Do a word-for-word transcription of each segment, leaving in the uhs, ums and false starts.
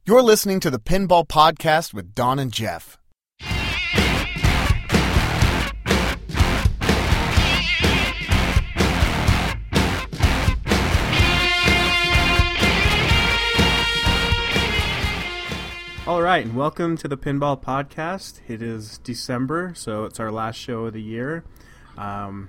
You're listening to the Pinball Podcast with Don and Jeff. All right, and welcome to the Pinball Podcast. It is December, so it's our last show of the year. Um,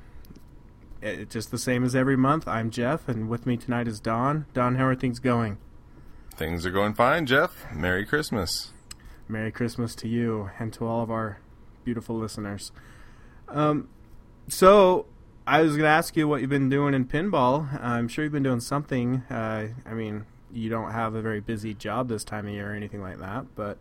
it, just the same as every month. I'm Jeff, and with me tonight is Don. Don, how are things going? Things are going fine, Jeff. Merry Christmas. Merry Christmas to you and to all of our beautiful listeners. Um, so, I was going to ask you what you've been doing in pinball. I'm sure you've been doing something. Uh, I mean, you don't have a very busy job this time of year or anything like that, but...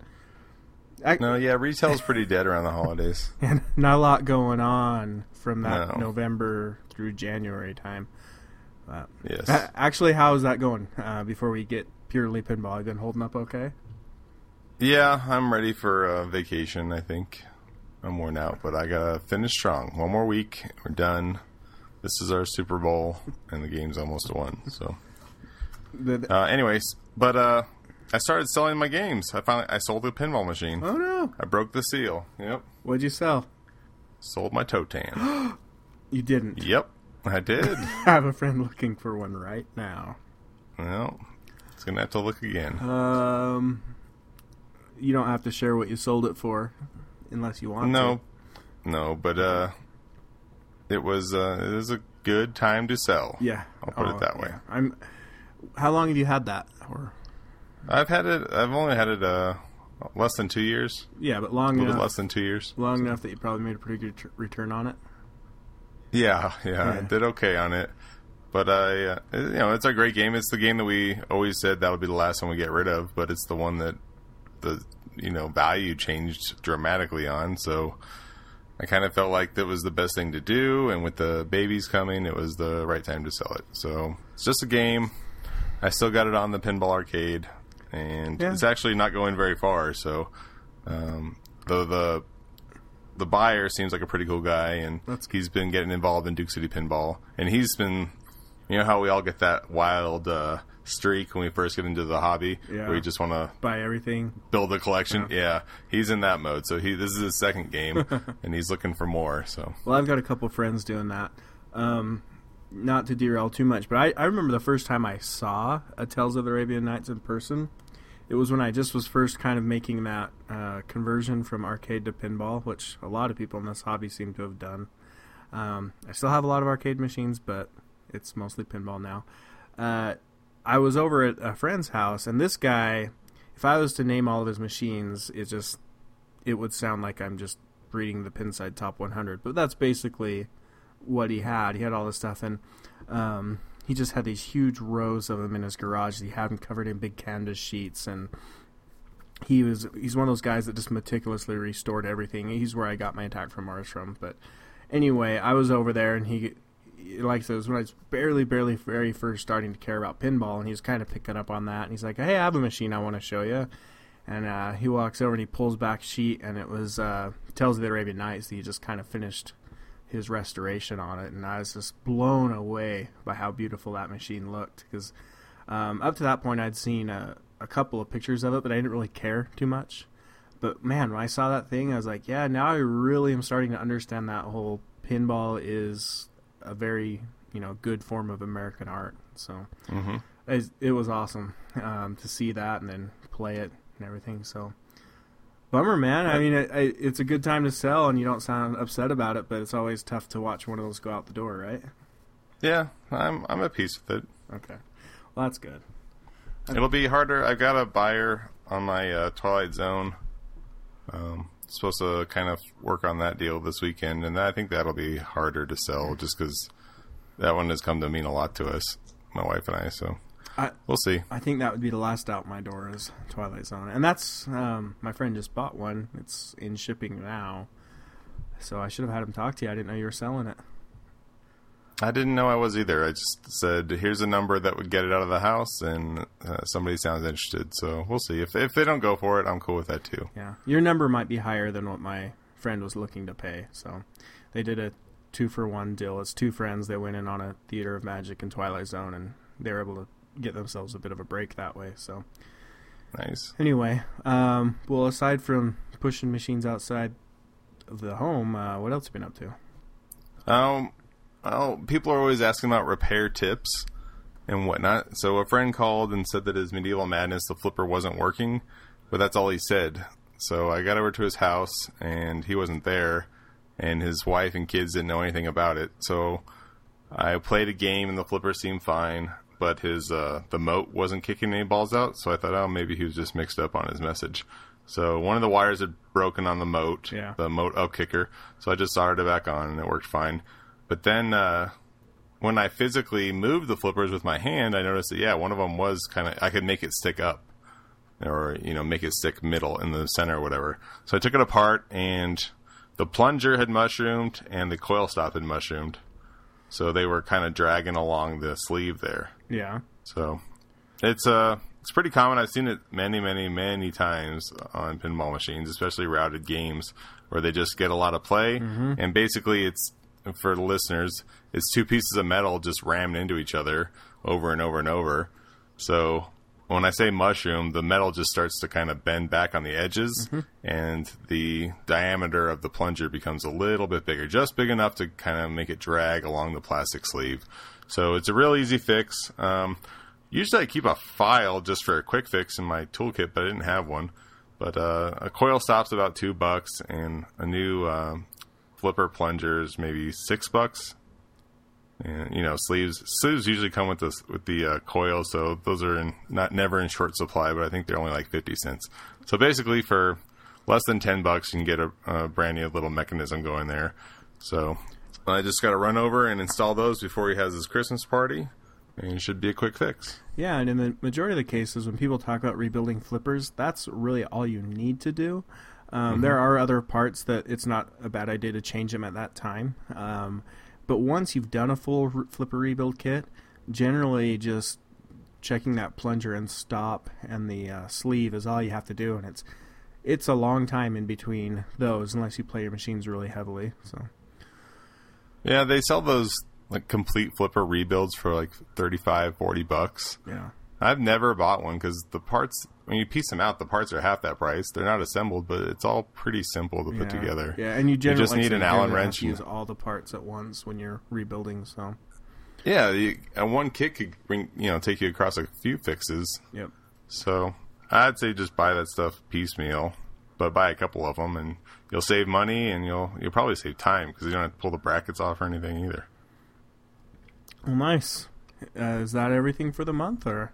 I, no, yeah, retail's pretty dead around the holidays. And not a lot going on from that No. November through January time. Uh, Yes. a- Actually, how is that going uh, before we get purely pinball? Have you been holding up okay? Yeah, I'm ready for a vacation, I think. I'm worn out, but I gotta finish strong. One more week, we're done. This is our Super Bowl, and the game's almost won, so... The, Uh, anyways, but uh, I started selling my games. I finally I sold the pinball machine. oh, no. I broke the seal. Yep. What'd you sell? Sold my toe tan. You didn't. Yep, I did. I have a friend looking for one right now. Well, it's gonna have to look again. Um, You don't have to share what you sold it for unless you want No, to. no, but uh, it was uh, it was a good time to sell. Yeah. I'll put Oh, it that way. yeah. I'm. How long have you had that? Or I've had it. I've only had it uh, less than two years. Yeah, but A long little enough. less than two years. Long enough that you probably made a pretty good tr- return on it. Yeah, yeah, Yeah. I did okay on it. But I, uh, you know, it's a great game. It's the game that we always said that would be the last one we get rid of. But it's the one that the you know value changed dramatically on. So I kind of felt like that was the best thing to do. And with the babies coming, it was the right time to sell it. So it's just a game. I still got it on the Pinball Arcade, and Yeah. it's actually not going very far. So, um, though the the buyer seems like a pretty cool guy, and That's- he's been getting involved in Duke City Pinball, and he's been, you know, how we all get that wild uh, streak when we first get into the hobby, Yeah. where we just want to Buy everything. build a collection. Yeah. he's in that mode. So he this is his second game, and he's looking for more. So Well, I've got a couple friends doing that. Um, not to derail too much, but I, I remember the first time I saw a Tales of the Arabian Nights in person. It was when I just was first kind of making that uh, conversion from arcade to pinball, which a lot of people in this hobby seem to have done. Um, I still have a lot of arcade machines, but it's mostly pinball now. Uh, I was over at a friend's house, and this guy, if I was to name all of his machines, it just it would sound like I'm just reading the Pinside Top one hundred. But that's basically what he had. He had all this stuff, and um, he just had these huge rows of them in his garage that he had them covered in big canvas sheets, and he was he's one of those guys that just meticulously restored everything. He's where I got my Attack from Mars from. But anyway, I was over there, and he, like I said, it was when I was barely, barely, very first starting to care about pinball, and he was kind of picking up on that, and he's like, hey, I have a machine I want to show you. And uh, he walks over and he pulls back a sheet, and it was uh, Tales of the Arabian Nights. He just kind of finished his restoration on it, and I was just blown away by how beautiful that machine looked. Because um, up to that point, I'd seen a, a couple of pictures of it, but I didn't really care too much. But man, when I saw that thing, I was like, yeah, now I really am starting to understand that whole pinball is a very, you know, good form of American art. So mm-hmm. it, it was awesome um, to see that and then play it and everything. So bummer, man. I mean, it, it, it's a good time to sell, and you don't sound upset about it, but it's always tough to watch one of those go out the door, right? yeah, I'm I'm at peace with it. Okay. Well, that's good. It'll be harder. I've got a buyer on my uh, Twilight Zone. Um, supposed to kind of work on that deal this weekend, and I think that'll be harder to sell just because that one has come to mean a lot to us, my wife and I. So I, we'll see. I think that would be the last out my door is Twilight Zone. And that's, um, my friend just bought one. It's in shipping now. So I should have had him talk to you. I didn't know you were selling it. I didn't know I was either. I just said, here's a number that would get it out of the house, and uh, somebody sounds interested. So we'll see. If if they don't go for it, I'm cool with that too. Yeah. Your number might be higher than what my friend was looking to pay. So they did a two-for-one deal. It's two friends. They went in on a Theater of Magic and Twilight Zone, and they were able to get themselves a bit of a break that way. So Nice. Anyway, um, well, aside from pushing machines outside of the home, uh, what else have you been up to? Um, well, people are always asking about repair tips and whatnot. So a friend called and said that his Medieval Madness, the flipper, wasn't working, but that's all he said. So I got over to his house, and he wasn't there, and his wife and kids didn't know anything about it. So I played a game, and the flipper seemed fine, but his uh, the moat wasn't kicking any balls out. So I thought, oh, maybe he was just mixed up on his message. So one of the wires had broken on the moat, yeah. the moat up kicker. So I just soldered it back on, and it worked fine. But then uh, when I physically moved the flippers with my hand, I noticed that, yeah, one of them was kind of, I could make it stick up. Or, you know, make it stick middle in the center or whatever. So I took it apart, and the plunger had mushroomed, and the coil stop had mushroomed. So they were kind of dragging along the sleeve there. Yeah. So it's uh it's pretty common. I've seen it many, many, many times on pinball machines, especially routed games, where they just get a lot of play. Mm-hmm. And basically, it's, for the listeners, it's two pieces of metal just rammed into each other over and over and over. So when I say mushroom, the metal just starts to kind of bend back on the edges, mm-hmm. and the diameter of the plunger becomes a little bit bigger, just big enough to kind of make it drag along the plastic sleeve. So it's a real easy fix. Um, usually I keep a file just for a quick fix in my toolkit, but I didn't have one. But uh, a coil stop's about two bucks, and a new uh, flipper plunger is maybe six bucks. And you know, sleeves sleeves usually come with the with the uh, coil, so those are in, not never in short supply. But I think they're only like fifty cents. So basically, for less than ten bucks, you can get a, a brand new little mechanism going there. So I just got to run over and install those before he has his Christmas party, and it should be a quick fix. Yeah, and in the majority of the cases, when people talk about rebuilding flippers, that's really all you need to do. Um, mm-hmm. There are other parts that it's not a bad idea to change them at that time. Um, But once you've done a full re- flipper rebuild kit, generally just checking that plunger and stop and the uh, sleeve is all you have to do, and it's it's a long time in between those unless you play your machines really heavily. So yeah, they sell those like complete flipper rebuilds for like thirty-five, forty bucks. Yeah, I've never bought one because the parts, when you piece them out, the parts are half that price. They're not assembled, but it's all pretty simple to put yeah. together. Yeah, and you generally you just need an Allen wrench. You use all the parts at once when you're rebuilding. So yeah, you, and one kit could bring you know take you across a few fixes. Yep. So I'd say just buy that stuff piecemeal, but buy a couple of them, and you'll save money, and you'll you'll probably save time because you don't have to pull the brackets off or anything either. Well, nice. Uh, is that everything for the month, or?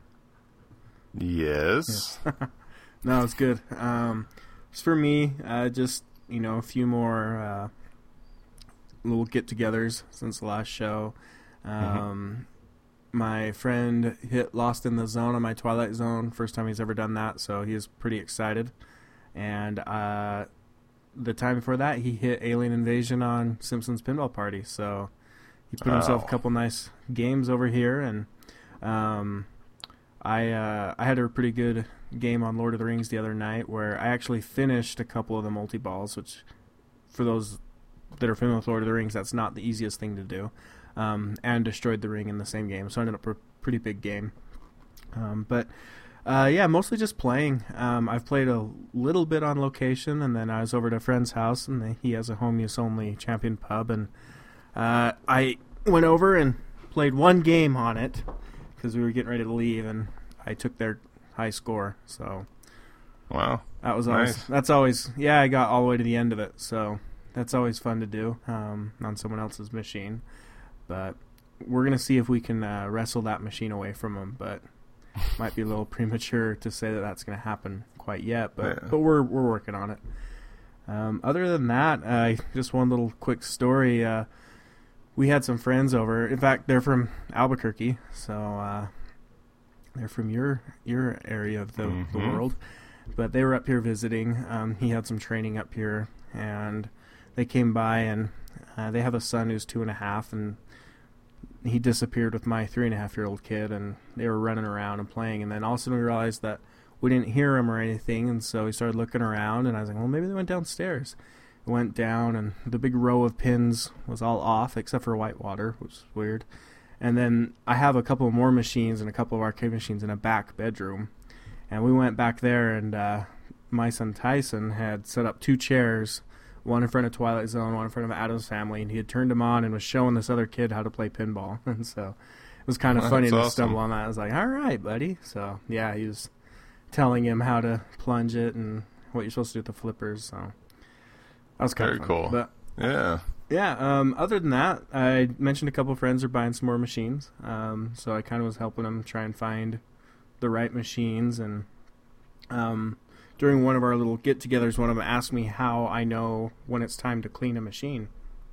Yes. Yeah. No, it's good. Um, just for me, uh, just, you know, a few more uh, little get-togethers since the last show. Um, mm-hmm. My friend hit Lost in the Zone on my Twilight Zone. First time he's ever done that, so he was pretty excited. And uh, the time before that, he hit Alien Invasion on Simpsons Pinball Party. So he put himself oh. a couple nice games over here, and um, I uh, I had a pretty good game on Lord of the Rings the other night where I actually finished a couple of the multi-balls, which for those that are familiar with Lord of the Rings, that's not the easiest thing to do, um, and destroyed the ring in the same game. So I ended up a pretty big game. Um, but uh, yeah, mostly just playing. Um, I've played a little bit on location, and then I was over at a friend's house, and they, he has a home use only Champion pub, and uh, I went over and played one game on it because we were getting ready to leave, and I took their high score. So wow, that was always nice. That's always yeah. I got all the way to the end of it, so that's always fun to do um, on someone else's machine. But we're gonna see if we can uh, wrestle that machine away from them, but. Might be a little premature to say that that's going to happen quite yet, but yeah. but we're we're working on it. Um, other than that, uh, just one little quick story. Uh, we had some friends over. In fact, they're from Albuquerque, so uh, they're from your your area of the, mm-hmm. the world. But they were up here visiting. Um, he had some training up here, and they came by, and uh, they have a son who's two and a half, and he disappeared with my three and a half year old kid, and they were running around and playing, and then all of a sudden we realized that we didn't hear him or anything, and so we started looking around, and I was like, well, maybe they went downstairs. We went down, and the big row of pins was all off except for Whitewater, which was weird. And then I have a couple more machines and a couple of arcade machines in a back bedroom, And we went back there, and uh, my son Tyson had set up two chairs, one in front of Twilight Zone, one in front of Addams Family, and he had turned them on and was showing this other kid how to play pinball. And so it was kind of funny to awesome. stumble on that. I was like, all right, buddy. So, yeah, he was telling him how to plunge it and what you're supposed to do with the flippers. So that was kind Very of cool. But, yeah. Yeah, um, other than that, I mentioned a couple of friends are buying some more machines. Um, so I kind of was helping them try and find the right machines. And um, during one of our little get-togethers, one of them asked me how I know when it's time to clean a machine.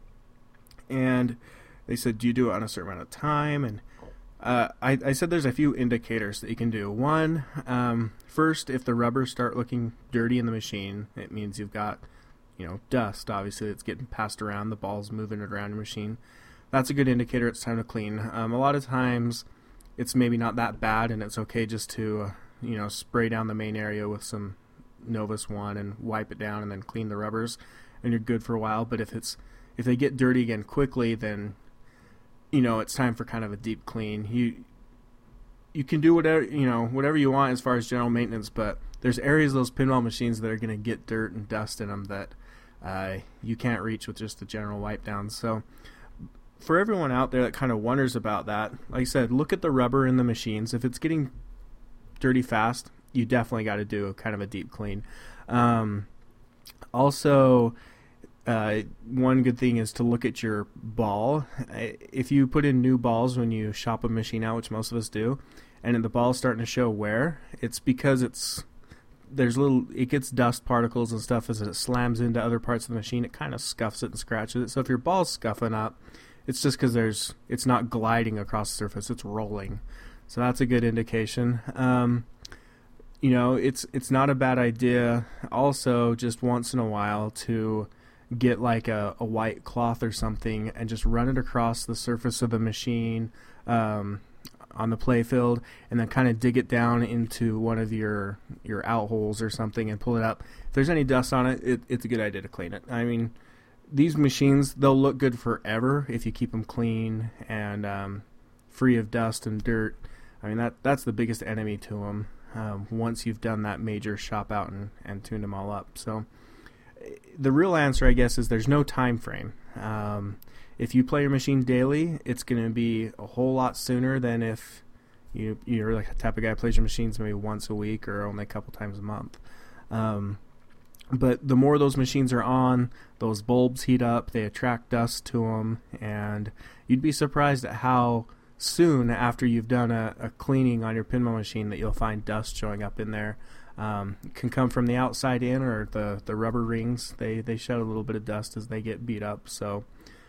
And they said, do you do it on a certain amount of time? And uh, I, I said there's a few indicators that you can do. One, um, first, if the rubbers start looking dirty in the machine, it means you've got, you know, dust, obviously, it's getting passed around, the ball's moving it around your machine. That's a good indicator it's time to clean. Um, a lot of times, it's maybe not that bad, and it's okay just to, uh, you know, spray down the main area with some Novus One and wipe it down and then clean the rubbers, and you're good for a while. But if it's if they get dirty again quickly, then, you know, it's time for kind of a deep clean. You you can do whatever, you know, whatever you want as far as general maintenance, but there's areas of those pinball machines that are going to get dirt and dust in them that uh, you can't reach with just the general wipe down. So for everyone out there that kind of wonders about that, like I said, look at the rubber in the machines. If it's getting dirty fast, you definitely got to do kind of a deep clean. Um, also, uh, one good thing is to look at your ball. If you put in new balls when you shop a machine out, which most of us do, and the ball's starting to show wear, it's because it's there's little it gets dust particles and stuff as it slams into other parts of the machine. It kind of scuffs it and scratches it. So if your ball's scuffing up, it's just because there's it's not gliding across the surface, it's rolling. So that's a good indication. Um, you know, it's it's not a bad idea also just once in a while to get like a, a white cloth or something and just run it across the surface of the machine um, on the play field, and then kind of dig it down into one of your your out holes or something and pull it up. If there's any dust on it, it it's a good idea to clean it. I mean, these machines, they'll look good forever if you keep them clean and um, free of dust and dirt. I mean, that that's the biggest enemy to them um, once you've done that major shop out and, and tuned them all up. So the real answer, I guess, is there's no time frame. Um, if you play your machine daily, it's going to be a whole lot sooner than if you, you're like the type of guy who plays your machines maybe once a week or only a couple times a month. Um, but the more those machines are on, those bulbs heat up, they attract dust to them, and you'd be surprised at how soon after you've done a, a cleaning on your pinball machine that you'll find dust showing up in there. Um, it can come from the outside in, or the, the rubber rings. They they shed a little bit of dust as they get beat up. So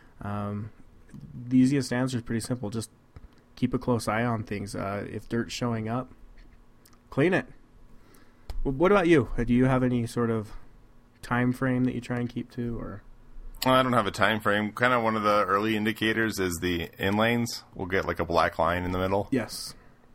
um, the easiest answer is pretty simple. Just keep a close eye on things. Uh, if dirt's showing up, clean it. Well, what about you? Do you have any sort of time frame that you try and keep to, or? Well, I don't have a time frame. Kind of one of the early indicators is the in lanes. We'll get like a black line in the middle. Yes.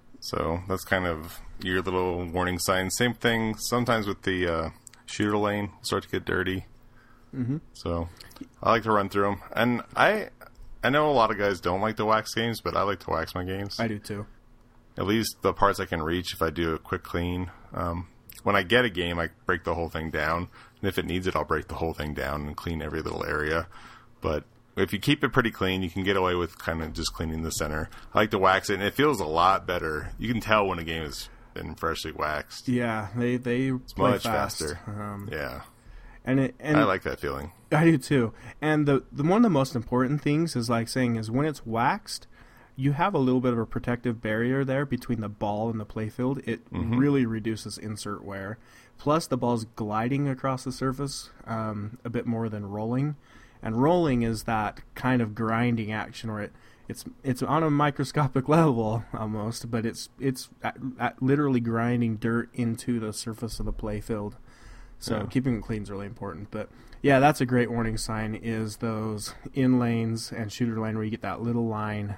So that's kind of your little warning sign. Same thing sometimes with the uh, shooter lane. We'll start to get dirty. Mm-hmm. So I like to run through them. And I I know a lot of guys don't like to wax games, but I like to wax my games. I do too. At least the parts I can reach if I do a quick clean. Um, when I get a game, I break the whole thing down. And if it needs it, I'll break the whole thing down and clean every little area. But if you keep it pretty clean, you can get away with kind of just cleaning the center. I like to wax it, and it feels a lot better. You can tell when a game has been freshly waxed. Yeah, they they It's play much fast. faster. Um, Yeah. and it and I like that feeling. I do too. And the the one of the most important things is like saying is when it's waxed, you have a little bit of a protective barrier there between the ball and the playfield. It Mm-hmm. really reduces insert wear. Plus, the ball's gliding across the surface um, a bit more than rolling. And rolling is that kind of grinding action where it, it's it's on a microscopic level almost, but it's it's at, at literally grinding dirt into the surface of the playfield. So Yeah. keeping it clean is really important. But yeah, that's a great warning sign is those in lanes and shooter lane where you get that little line.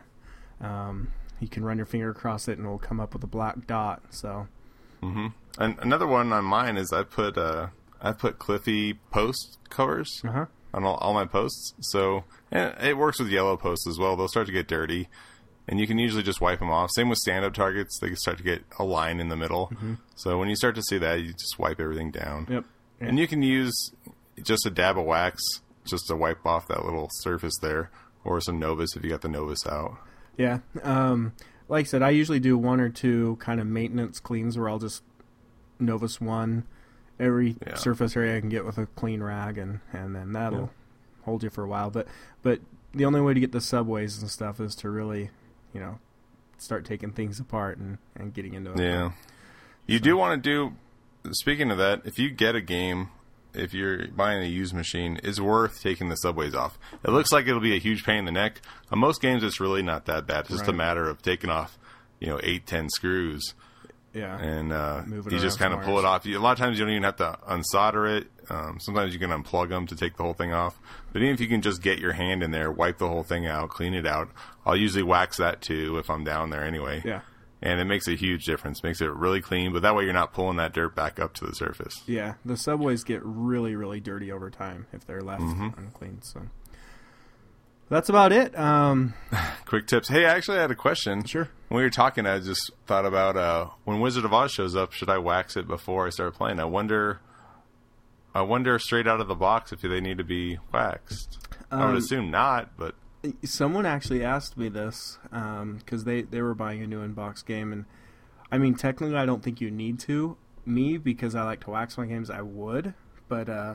Um, you can run your finger across it and it will come up with a black dot. So hmm And another one on mine is I put uh, I put Cliffy post covers uh-huh. on all, all my posts. So and it works with yellow posts as well. They'll start to get dirty. and you can usually just wipe them off. Same with stand-up targets; they start to get a line in the middle. Mm-hmm. So when you start to see that, you just wipe everything down. Yep. Yeah. And you can use just a dab of wax just to wipe off that little surface there, or some Novus if you got the Novus out. Yeah. Um, like I said, I usually do one or two kind of maintenance cleans where I'll just Novus one every yeah. surface area I can get with a clean rag, and, and then that'll yeah. hold you for a while. But but the only way to get the subways and stuff is to really, you know, start taking things apart and, and getting into it. Yeah. You so. do want to do, speaking of that, if you get a game, if you're buying a used machine, it's worth taking the subways off. It looks like it'll be a huge pain in the neck. On most games, it's really not that bad. It's just right. a matter of taking off, you know, eight, ten screws. Yeah. And uh, you just kind of pull it off. You, a lot of times you don't even have to unsolder it. Um, sometimes you can unplug them to take the whole thing off. But even if you can just get your hand in there, wipe the whole thing out, clean it out. I'll usually wax that too if I'm down there anyway. Yeah. And it makes a huge difference. Makes it really clean, but that way you're not pulling that dirt back up to the surface. Yeah, the subways get really, really dirty over time if they're left mm-hmm. unclean. So that's about it. Um, Quick tips. Hey, I actually had a question. Sure. When we were talking, I just thought about uh, when Wizard of Oz shows up, should I wax it before I start playing? I wonder. I wonder straight out of the box if they need to be waxed. Um, I would assume not, but. Someone actually asked me this because um, they, they were buying a new in-box game, and I mean, technically I don't think you need to. Me, because I like to wax my games, I would, but uh,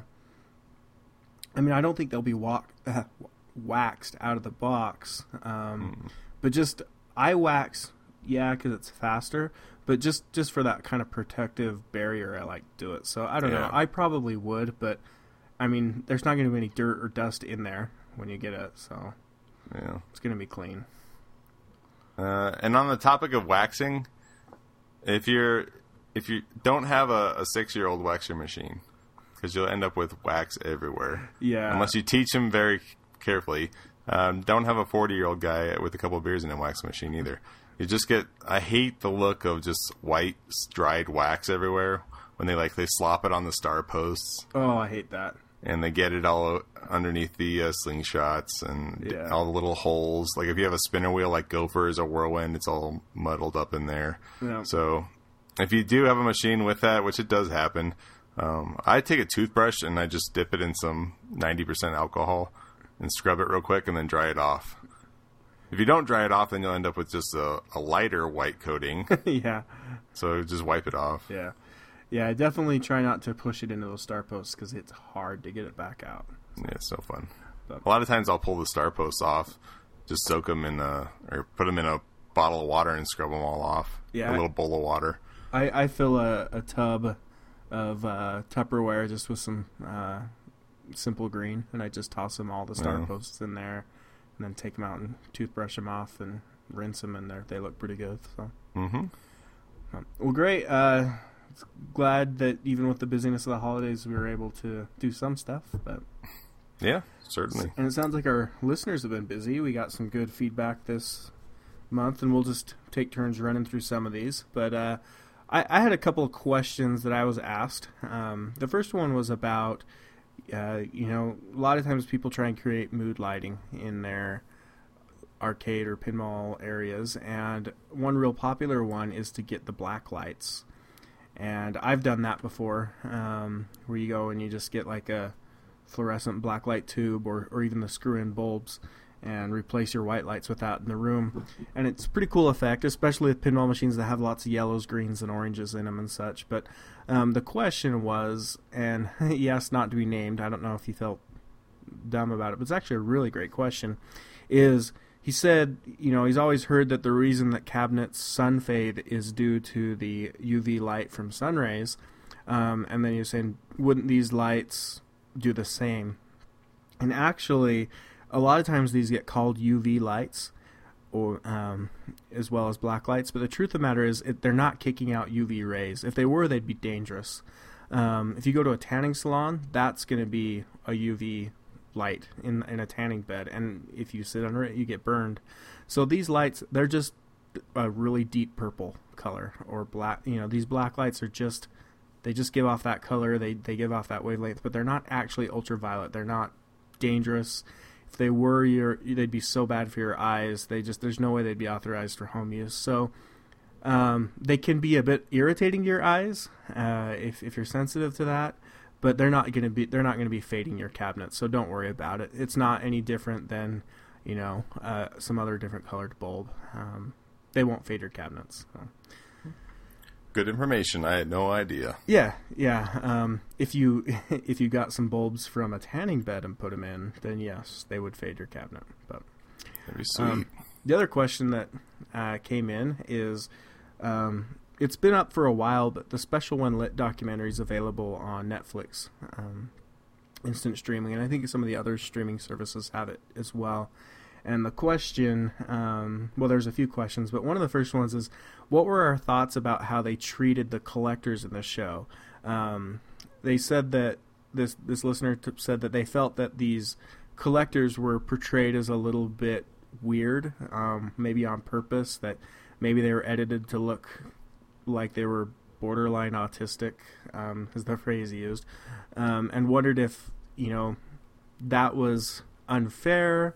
I mean, I don't think they'll be wa- uh, waxed out of the box. Um, mm. But just, I wax, yeah, because it's faster, but just, just for that kind of protective barrier, I like to do it. So I don't yeah. know. I probably would, but I mean, there's not going to be any dirt or dust in there when you get it, so. Yeah, it's going to be clean. Uh, and on the topic of waxing, if you're if you don't have a, a six-year-old wax your machine, because you'll end up with wax everywhere. Yeah. Unless you teach him very carefully. Um, don't have a forty-year-old guy with a couple of beers in a wax machine either. You just get. I hate the look of just white dried wax everywhere when they like they slop it on the star posts. Oh, I hate that. And they get it all underneath the uh, slingshots and yeah. all the little holes. Like if you have a spinner wheel like Gophers or Whirlwind, it's all muddled up in there. Yeah. So if you do have a machine with that, which it does happen, um, I take a toothbrush and I just dip it in some ninety percent alcohol and scrub it real quick and then dry it off. If you don't dry it off, then you'll end up with just a, a lighter white coating. Yeah. So just wipe it off. Yeah. Yeah, I definitely try not to push it into those star posts because it's hard to get it back out. Yeah, it's so fun. But a lot of times I'll pull the star posts off, just soak them in a, or put them in a bottle of water and scrub them all off. Yeah, a little bowl of water. I, I fill a, a tub of uh, Tupperware just with some uh, Simple Green, and I just toss them all the star yeah. posts in there, and then take them out and toothbrush them off and rinse them in there. They look pretty good. So, mm-hmm. um, well, great. Uh, glad that even with the busyness of the holidays, we were able to do some stuff. But yeah, certainly. And it sounds like our listeners have been busy. We got some good feedback this month, and we'll just take turns running through some of these. But uh, I, I had a couple of questions that I was asked. Um, the first one was about, uh, you know, a lot of times people try and create mood lighting in their arcade or pinball areas, and one real popular one is to get the black lights. And I've done that before, um, where you go and you just get like a fluorescent black light tube or, or even the screw-in bulbs and replace your white lights with that in the room. And it's a pretty cool effect, especially with pinball machines that have lots of yellows, greens, and oranges in them and such. But um, the question was, and yes, not to be named, I don't know if he felt dumb about it, but it's actually a really great question, is... He said, you know, he's always heard that the reason that cabinets sun fade is due to the U V light from sun rays. Um, and then he was saying, wouldn't these lights do the same? And actually, a lot of times these get called U V lights, or um, as well as black lights. But the truth of the matter is it, they're not kicking out U V rays. If they were, they'd be dangerous. Um, if you go to a tanning salon, that's going to be a U V light in in a tanning bed, and if you sit under it, you get burned. So these lights, they're just a really deep purple color or black. You know, these black lights are just, they just give off that color. They they give off that wavelength, but they're not actually ultraviolet. They're not dangerous. if they were, your they'd be so bad for your eyes. They just there's no way they'd be authorized for home use. So um, they can be a bit irritating to your eyes uh, if if you're sensitive to that. But they're not going to be they're not going to be fading your cabinet. So don't worry about it. It's not any different than you know uh, some other different colored bulb. Um, they won't fade your cabinets. So. Good information. I had no idea. Yeah, yeah. Um, if you if you got some bulbs from a tanning bed and put them in, then yes, they would fade your cabinet. But that'd be sweet. Um, the other question that uh, came in is, um, it's been up for a while, but the Special When Lit documentary is available on Netflix, um, instant streaming, and I think some of the other streaming services have it as well. And the question, um, well, there's a few questions, but one of the first ones is, what were our thoughts about how they treated the collectors in the show? Um, they said that, this this listener t- said that they felt that these collectors were portrayed as a little bit weird, um, maybe on purpose, that maybe they were edited to look like they were borderline autistic, um, is the phrase he used, um, and wondered if, you know, that was unfair,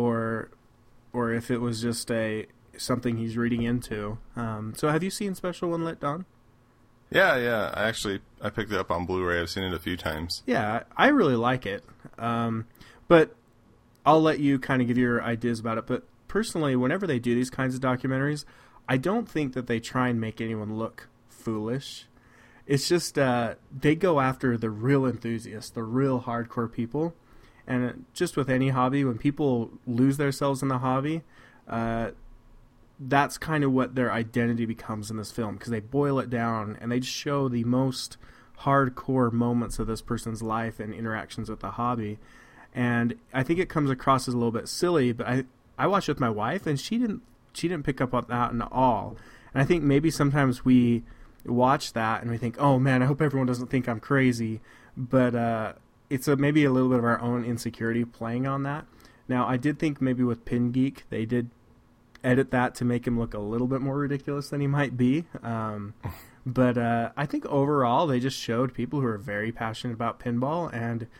or or if it was just a something he's reading into. Um, so have you seen Special When Lit, Don? Yeah, yeah. I actually I picked it up on Blu-ray. I've seen it a few times. Yeah, I really like it. Um, but I'll let you kind of give your ideas about it. But personally, whenever they do these kinds of documentaries, I don't think that they try and make anyone look foolish. It's just uh, they go after the real enthusiasts, the real hardcore people. And just with any hobby, when people lose themselves in the hobby, uh, that's kind of what their identity becomes in this film, because they boil it down and they just show the most hardcore moments of this person's life and interactions with the hobby. And I think it comes across as a little bit silly, but I I watched it with my wife, and she didn't she didn't pick up on that at all. And I think maybe sometimes we watch that and we think, oh man, I hope everyone doesn't think I'm crazy, but uh, it's a, maybe a little bit of our own insecurity playing on that. Now, I did think maybe with Pin Geek, they did edit that to make him look a little bit more ridiculous than he might be. Um, but uh, I think overall, they just showed people who are very passionate about pinball, and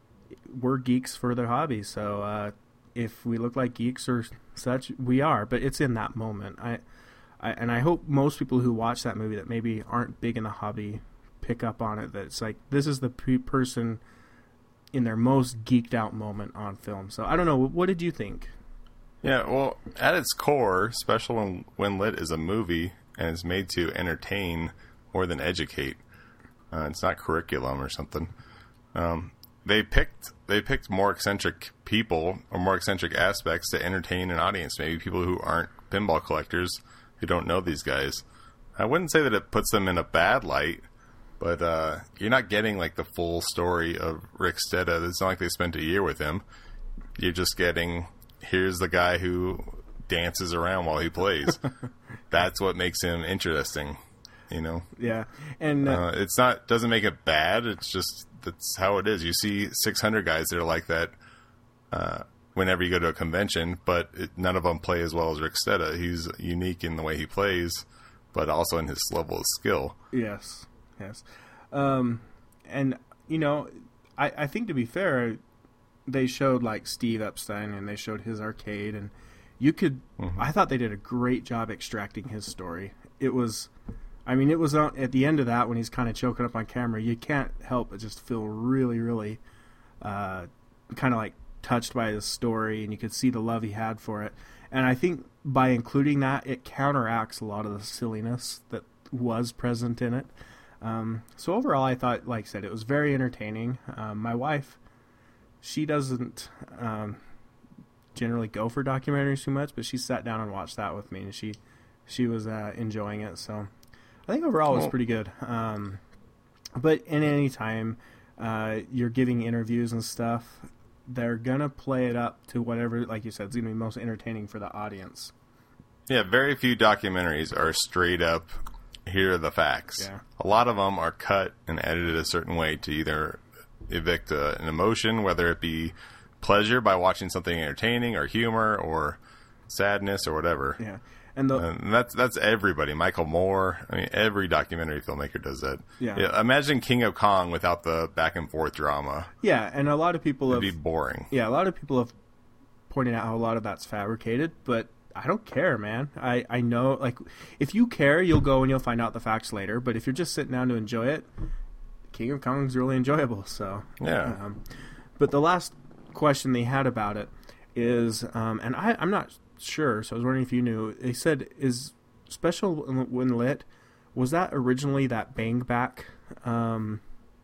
we're geeks for their hobby. So uh, if we look like geeks or such, we are. But it's in that moment. I, I and I hope most people who watch that movie that maybe aren't big in the hobby pick up on it. That it's like, this is the pre- person in their most geeked out moment on film. So I don't know. What did you think? Yeah, well, at its core, Special When, when Lit is a movie, and it's made to entertain more than educate. Uh, it's not curriculum or something. Um, they picked they picked more eccentric people or more eccentric aspects to entertain an audience. Maybe people who aren't pinball collectors, who don't know these guys. I wouldn't say that it puts them in a bad light. But uh, you're not getting like the full story of Rick Steada. It's not like they spent a year with him. You're just getting, here's the guy who dances around while he plays. That's what makes him interesting, you know? Yeah. And uh, uh, it's not, doesn't make it bad. It's just, that's how it is. You see six hundred guys that are like that uh, whenever you go to a convention, but it, none of them play as well as Rick Steada. He's unique in the way he plays, but also in his level of skill. Yes. Yes. Um, and, you know, I, I think to be fair, they showed like Steve Epstein and they showed his arcade, and you could, mm-hmm. I thought they did a great job extracting his story. It was, I mean, it was on, at the end of that when he's kind of choking up on camera, you can't help but just feel really, really uh, kind of like touched by his story, and you could see the love he had for it. And I think by including that, it counteracts a lot of the silliness that was present in it. Um, so overall, I thought, like I said, it was very entertaining. Um, my wife, she doesn't um, generally go for documentaries too much, but she sat down and watched that with me, and she she was uh, enjoying it. So I think overall it was pretty good. Um, but in any time uh, you're giving interviews and stuff, they're going to play it up to whatever, like you said, is going to be most entertaining for the audience. Yeah, very few documentaries are straight up, here are the facts. Yeah. A lot of them are cut and edited a certain way to either evict a, an emotion, whether it be pleasure by watching something entertaining, or humor, or sadness, or whatever. Yeah, and, the, and that's that's everybody. Michael Moore. I mean, every documentary filmmaker does that. Yeah. yeah imagine King of Kong without the back and forth drama. Yeah, and a lot of people It'd have be boring. Yeah, a lot of people have pointing out how a lot of that's fabricated, but I don't care, man. I, I know, like, if you care, you'll go and you'll find out the facts later, but if you're just sitting down to enjoy it, King of Kong's really enjoyable, so. Yeah. Um, but the last question they had about it is, um, and I, I'm not sure, so I was wondering if you knew, they said, is Special When Lit, was that originally that Bang Back um,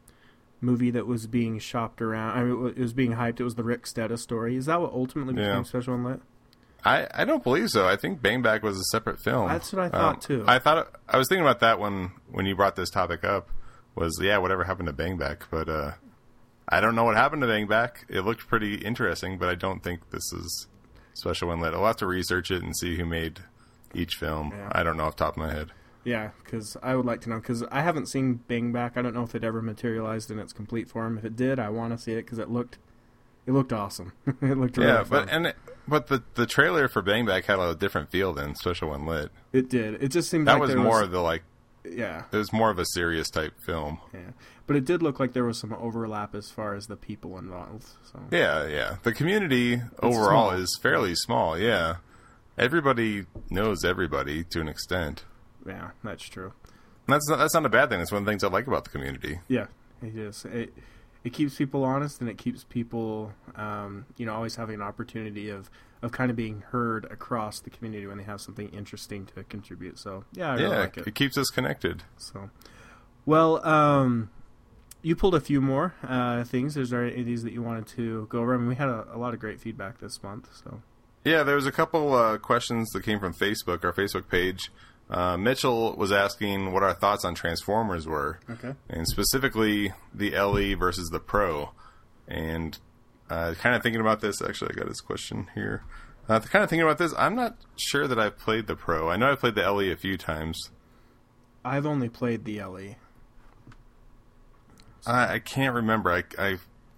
movie that was being shopped around? I mean, it was being hyped. It was the Rick Steada story. Is that what ultimately became Yeah. Special When Lit? I, I don't believe so. I think Bang Back was a separate film. That's what I thought, um, too. I thought I was thinking about that when when you brought this topic up. Was yeah, whatever happened to Bang Back? But uh, I don't know what happened to Bang Back. It looked pretty interesting, but I don't think this is Special When Lit. I'll have to research it and see who made each film. Yeah. I don't know off the top of my head. Yeah, because I would like to know, because I haven't seen Bang Back. I don't know if it ever materialized in its complete form. If it did, I want to see it, because it looked it looked awesome. It looked really Yeah, fun. but and it, but the the trailer for Bang Back had a different feel than Special When Lit. It did. It just seemed That like was there more was, of the like. yeah, It was more of a serious type film. yeah. But it did look like there was some overlap as far as the people involved. So Yeah, yeah. The community overall small. is fairly small. Yeah, everybody knows everybody to an extent. yeah, that's true. And that's not, that's not a bad thing. That's one of the things I like about the community. Yeah, it is. It it keeps people honest, and it keeps people, um, you know, always having an opportunity of, of kind of being heard across the community when they have something interesting to contribute. So yeah, I really yeah, like it. it keeps us connected. So, well, um, you pulled a few more uh, things. Is there any of these that you wanted to go over? I mean, we had a, a lot of great feedback this month. So Yeah, there was a couple uh, questions that came from Facebook, our Facebook page. Uh, Mitchell was asking what our thoughts on Transformers were, okay, and specifically the L E versus the Pro. And uh, kind of thinking about this, actually, I got his question here. Uh, kind of thinking about this, I'm not sure that I've played the Pro. I know I've played the L E a few times. I've only played the L E. I, I can't remember. I, I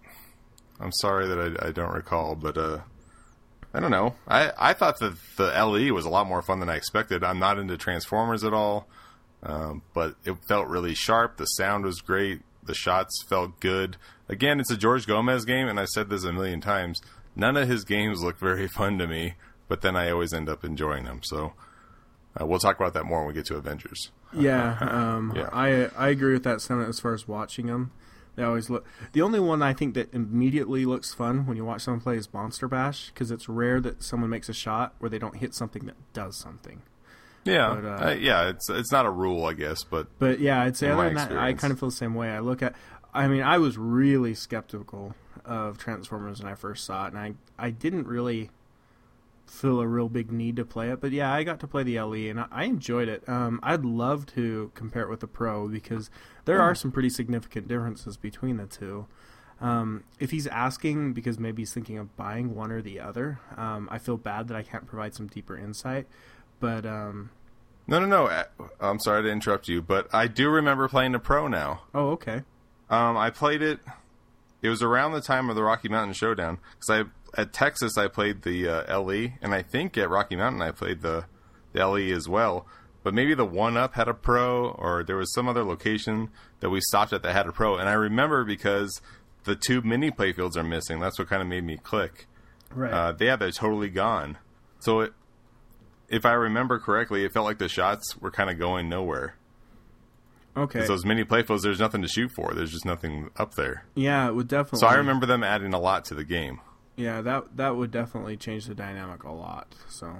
I'm sorry that I, I don't recall, but uh, I don't know. I, I thought that the L E was a lot more fun than I expected. I'm not into Transformers at all, um, but it felt really sharp. The sound was great. The shots felt good. Again, it's a George Gomez game, and I said this a million times. None of his games look very fun to me, but then I always end up enjoying them. So uh, we'll talk about that more when we get to Avengers. Yeah, um, Yeah. I I agree with that sentiment as far as watching them. They always look. The only one I think that immediately looks fun when you watch someone play is Monster Bash, because it's rare that someone makes a shot where they don't hit something that does something. Yeah, But, uh, uh, yeah. It's it's not a rule, I guess, but But yeah, I'd say In other my than that, I experience. kind of feel the same way. I look at, I mean, I was really skeptical of Transformers when I first saw it, and I I didn't really feel a real big need to play it. But yeah, I got to play the L E, and I, I enjoyed it. Um, I'd love to compare it with the Pro, because there are some pretty significant differences between the two. Um, if he's asking because maybe he's thinking of buying one or the other, um, I feel bad that I can't provide some deeper insight. But um, no, no, no. uh, I'm sorry to interrupt you, but I do remember playing the Pro now. oh, okay. Um, I played it. It was around the time of the Rocky Mountain Showdown, because I at Texas I played the uh, L E, and I think at Rocky Mountain I played the, the L E as well. But maybe the One Up had a Pro, or there was some other location that we stopped at that had a Pro. And I remember because the two mini playfields are missing. That's what kind of made me click. Right. Uh, they yeah, they're totally gone. So it, if I remember correctly, it felt like the shots were kind of going nowhere. okay. Because those mini playfields, there's nothing to shoot for. There's just nothing up there. Yeah, it would definitely. So I remember them adding a lot to the game. Yeah, that that would definitely change the dynamic a lot. So,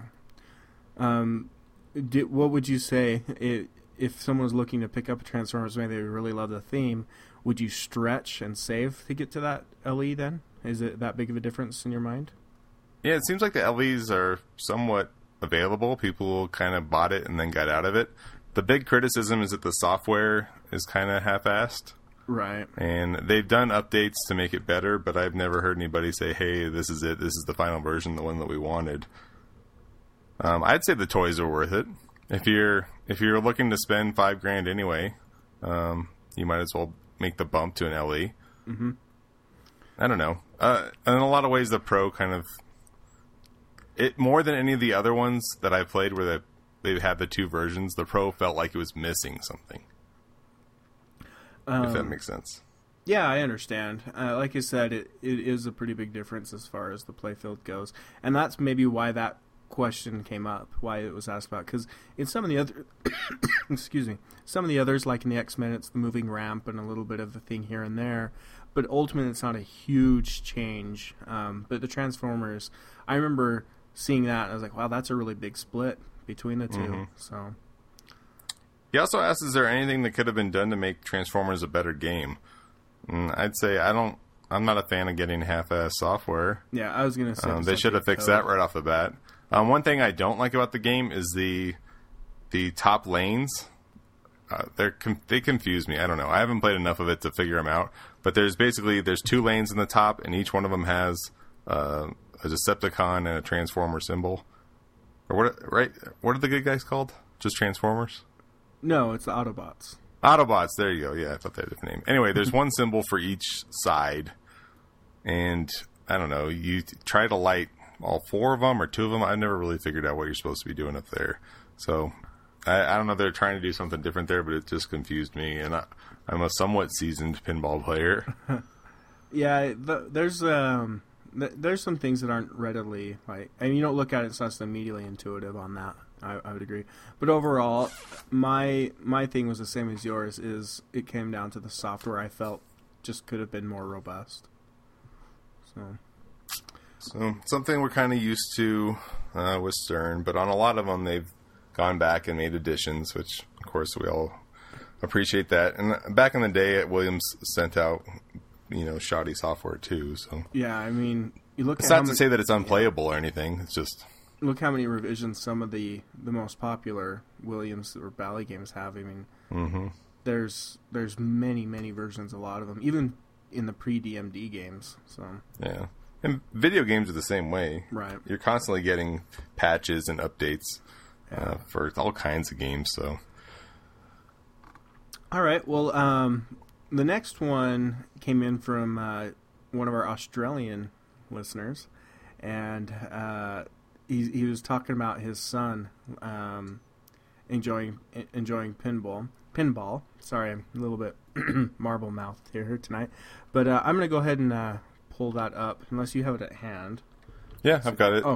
um, di what would you say if, if someone was looking to pick up a Transformers, maybe they really love the theme? Would you stretch and save to get to that L E? Then is it that big of a difference in your mind? Yeah, it seems like the L Es are somewhat available. People kind of bought it and then got out of it. The big criticism is that the software is kind of half-assed. Right. And they've done updates to make it better, but I've never heard anybody say, hey, this is it. This is the final version, the one that we wanted. Um, I'd say the toys are worth it. If you're if you're looking to spend five grand anyway, um, you might as well make the bump to an L E. Mm-hmm. I don't know. Uh, in a lot of ways, the Pro kind of... it more than any of the other ones that I played where they, they had the two versions, the Pro felt like it was missing something. Um, if that makes sense. Yeah, I understand. Uh, like I said, it, it is a pretty big difference as far as the playfield goes. And that's maybe why that question came up, why it was asked about. Because in some of the other, excuse me, some of the others, like in the X-Men, it's the moving ramp and a little bit of the thing here and there. But ultimately, it's not a huge change. Um, but the Transformers, I remember seeing that, and I was like, wow, that's a really big split between the two. Mm-hmm. So he also asked, is there anything that could have been done to make Transformers a better game? And I'd say I don't. I'm not a fan of getting half-ass software. Yeah, I was gonna say um, they should have fixed code. that right off the bat. Um, one thing I don't like about the game is the the top lanes. Uh, they're they confuse me. I don't know. I haven't played enough of it to figure them out. But there's basically there's two lanes in the top, and each one of them has uh, a Decepticon and a Transformer symbol. Or what? Right? What are the good guys called? Just Transformers? No, it's the Autobots. Autobots, there you go. Yeah, I thought they had a different name. Anyway, there's one symbol for each side, and I don't know, you t- try to light all four of them or two of them. I've never really figured out what you're supposed to be doing up there. So, I, I don't know if they're trying to do something different there, but it just confused me, and I, I'm a somewhat seasoned pinball player. yeah, the, there's um, th- there's some things that aren't readily, like, and you don't look at it, so it's immediately intuitive on that. I, I would agree, but overall, my my thing was the same as yours. Is it came down to the software I felt just could have been more robust. So, so something we're kind of used to uh, with Stern, but on a lot of them they've gone back and made additions, which of course we all appreciate that. And back in the day, Williams sent out you know shoddy software too. So yeah, I mean, you look. It's at not to many, say that it's unplayable or anything. It's just. Look how many revisions some of the, the most popular Williams or Bally games have. I mean, mm-hmm. there's there's many, many versions, a lot of them, even in the pre-D M D games. So yeah, and video games are the same way. Right. You're constantly getting patches and updates yeah. uh, for all kinds of games. So, all right. Well, um, the next one came in from uh, one of our Australian listeners, and uh, He, he was talking about his son um, enjoying enjoying pinball. Pinball. Sorry, I'm a little bit marble mouthed here tonight, but uh, I'm going to go ahead and uh, pull that up, unless you have it at hand. Yeah, I've got it. Oh,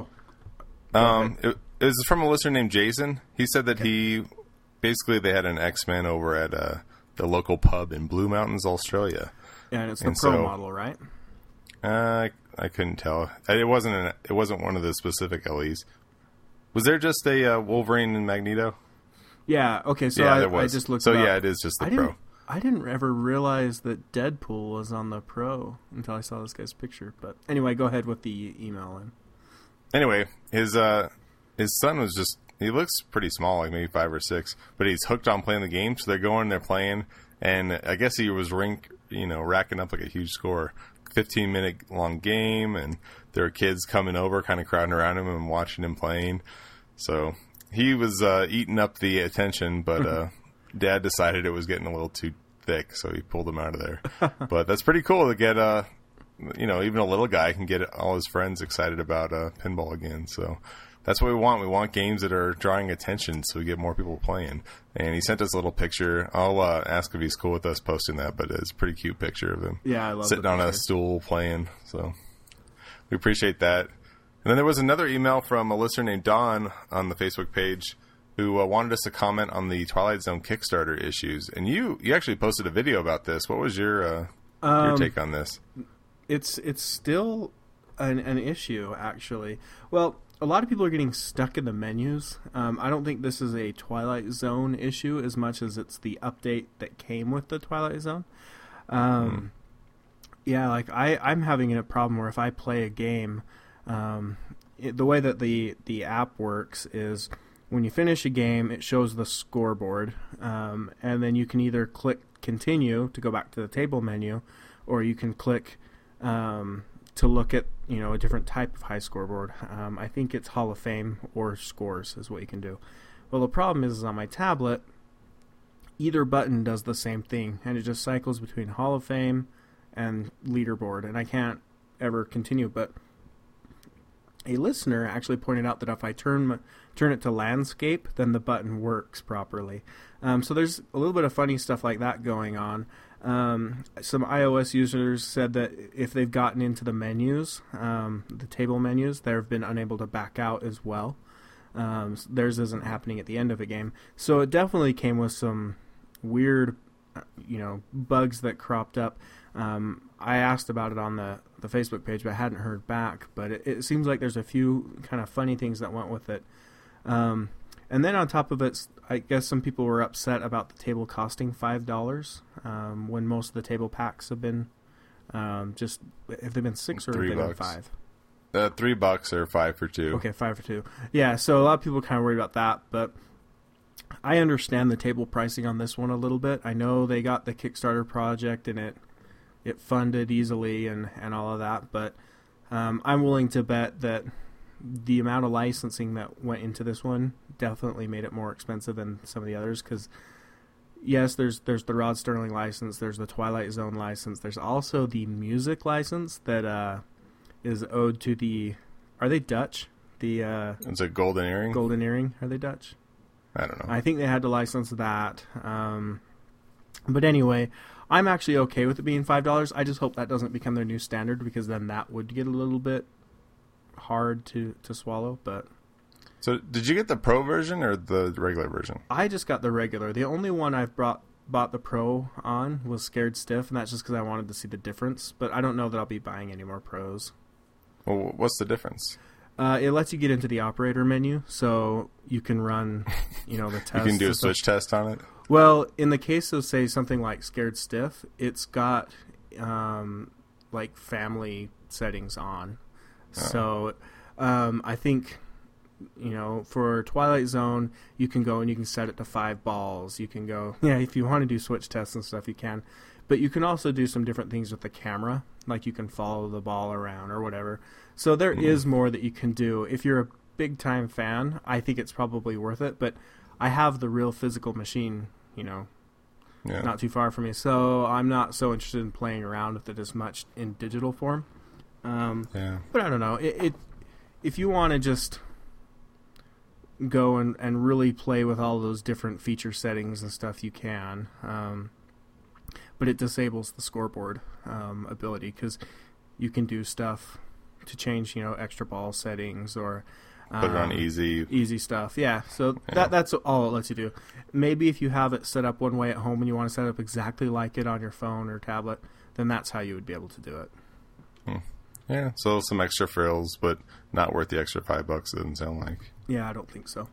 um, it, it was from a listener named Jason. He said that okay. he basically they had an X-Men over at uh, the local pub in Blue Mountains, Australia. Yeah, and it's the and pro so, model, right? Uh, I couldn't tell. It wasn't. An, it wasn't one of the specific L Es. Was there just a uh, Wolverine and Magneto? Yeah. Okay. So yeah, I, there was. I just looked. So it yeah, up. it is just the I pro. Didn't, I didn't ever realize that Deadpool was on the pro until I saw this guy's picture. But anyway, go ahead with the email. And... Anyway, his uh, his son was just. He looks pretty small, like maybe five or six, but he's hooked on playing the game. So they're going, they're playing, and I guess he was rank, you know, racking up like a huge score. fifteen minute long game, and there were kids coming over kind of crowding around him and watching him playing. So he was uh, eating up the attention, but uh, Dad decided it was getting a little too thick, so he pulled him out of there. But that's pretty cool to get, uh, you know, even a little guy can get all his friends excited about uh, pinball again. So that's what we want. We want games that are drawing attention so we get more people playing. And he sent us a little picture. I'll uh, ask if he's cool with us posting that, but it's a pretty cute picture of him. Yeah, I love sitting the on a stool playing. So we appreciate that. And then there was another email from a listener named Don on the Facebook page who uh, wanted us to comment on the Twilight Zone Kickstarter issues. And you, you actually posted a video about this. What was your uh, um, your take on this? It's it's still an, an issue, actually. Well, a lot of people are getting stuck in the menus. Um, I don't think this is a Twilight Zone issue as much as it's the update that came with the Twilight Zone. Um, mm. Yeah, like I, I'm having a problem where if I play a game, um, it, the way that the, the app works is when you finish a game, it shows the scoreboard, um, and then you can either click continue to go back to the table menu, or you can click um, to look at, you know, a different type of high scoreboard. Um, I think it's Hall of Fame or scores is what you can do. Well, the problem is, is on my tablet, either button does the same thing, and it just cycles between Hall of Fame and leaderboard, and I can't ever continue. But a listener actually pointed out that if I turn turn it to landscape, then the button works properly. Um, so there's a little bit of funny stuff like that going on. Um, some iOS users said that if they've gotten into the menus, um, the table menus, they've been unable to back out as well. Um, theirs isn't happening at the end of a game. So it definitely came with some weird, you know, bugs that cropped up. Um, I asked about it on the, the Facebook page, but I hadn't heard back. But it, it seems like there's a few kind of funny things that went with it. Um, and then on top of it, I guess some people were upset about the table costing five dollars um, when most of the table packs have been um, just, have they been six or have they been five? Uh, three bucks or five for two. Okay, five for two. Yeah, so a lot of people kind of worried about that, but I understand the table pricing on this one a little bit. I know they got the Kickstarter project and it it funded easily and, and all of that, but um, I'm willing to bet that the amount of licensing that went into this one definitely made it more expensive than some of the others, because yes, there's there's the Rod Sterling license, there's the Twilight Zone license, there's also the music license that uh, is owed to the, are they Dutch? The uh, It's a Golden Earring? Golden Earring, are they Dutch? I don't know. I think they had to license that. Um, but anyway, I'm actually okay with it being five dollars. I just hope that doesn't become their new standard, because then that would get a little bit hard to, to swallow. But so did you get the Pro version or the regular version? I just got the regular. The only one I've brought bought the Pro on was Scared Stiff, and that's just because I wanted to see the difference. But I don't know that I'll be buying any more Pros. Well, what's the difference? Uh, it lets you get into the operator menu, so you can run, you know, the test. You can do a switch test on it? Well, in the case of, say, something like Scared Stiff, it's got, um, like, family settings on. Oh. So, um, I think, you know, for Twilight Zone, you can go and you can set it to five balls. You can go, yeah, if you want to do switch tests and stuff, you can. But you can also do some different things with the camera, like you can follow the ball around or whatever. So there mm. is more that you can do. If you're a big-time fan, I think it's probably worth it. But I have the real physical machine, you know, yeah. not too far from me. So I'm not so interested in playing around with it as much in digital form. Um, yeah. But I don't know. It, it if you want to just go and, and really play with all those different feature settings and stuff, you can. Um But it disables the scoreboard um, ability, because you can do stuff to change, you know, extra ball settings or um, put it on easy, easy stuff. Yeah, so yeah. that that's all it lets you do. Maybe if you have it set up one way at home and you want to set it up exactly like it on your phone or tablet, then that's how you would be able to do it. Hmm. Yeah, so some extra frills, but not worth the extra five bucks. It doesn't sound like. Yeah, I don't think so.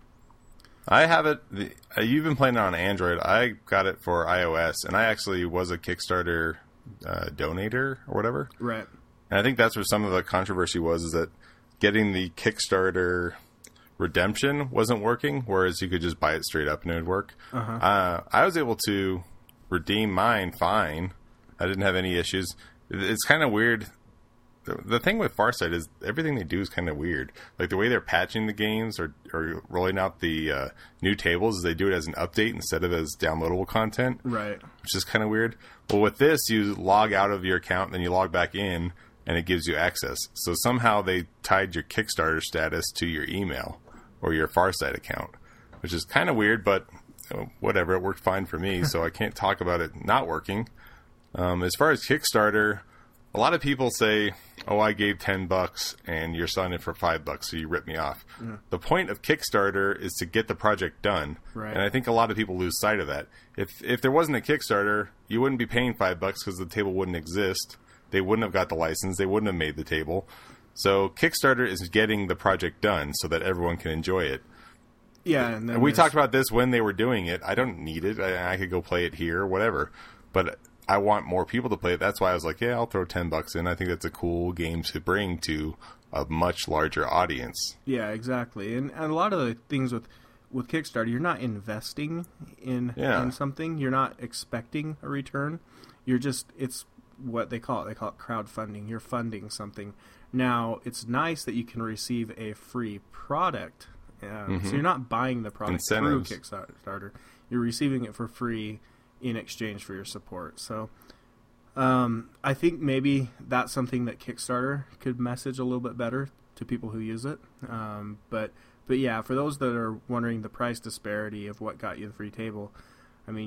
I have it. The, uh, you've been playing it on Android. I got it for iOS, and I actually was a Kickstarter uh, donator or whatever. Right. And I think that's where some of the controversy was, is that getting the Kickstarter redemption wasn't working, whereas you could just buy it straight up and it would work. Uh-huh. Uh, I was able to redeem mine fine. I didn't have any issues. It's kind of weird. The, the thing with Farsight is everything they do is kind of weird. Like the way they're patching the games or, or rolling out the uh, new tables, is they do it as an update instead of as downloadable content. Right. Which is kind of weird. Well, with this, you log out of your account, then you log back in, and it gives you access. So somehow they tied your Kickstarter status to your email or your Farsight account, which is kind of weird, but you know, whatever. It worked fine for me, so I can't talk about it not working. Um, as far as Kickstarter, a lot of people say, oh, I gave ten bucks and you're selling it for five bucks, so you ripped me off. Yeah. The point of Kickstarter is to get the project done. Right. And I think a lot of people lose sight of that. If if there wasn't a Kickstarter, you wouldn't be paying five bucks because the table wouldn't exist. They wouldn't have got the license. They wouldn't have made the table. So Kickstarter is getting the project done so that everyone can enjoy it. Yeah. And then we talked about this when they were doing it. I don't need it. I, I could go play it here or whatever. But I want more people to play it. That's why I was like, yeah, I'll throw ten bucks in. I think that's a cool game to bring to a much larger audience. Yeah, exactly. And, and a lot of the things with, with Kickstarter, you're not investing in, yeah. in something. You're not expecting a return. You're just, it's what they call it. They call it crowdfunding. You're funding something. Now, it's nice that you can receive a free product. Um, mm-hmm. So you're not buying the product Incentives. through Kickstarter. You're receiving it for free in exchange for your support. So um, I think maybe that's something that Kickstarter could message a little bit better to people who use it. Um, but but yeah, for those that are wondering the price disparity of what got you the free table, I mean,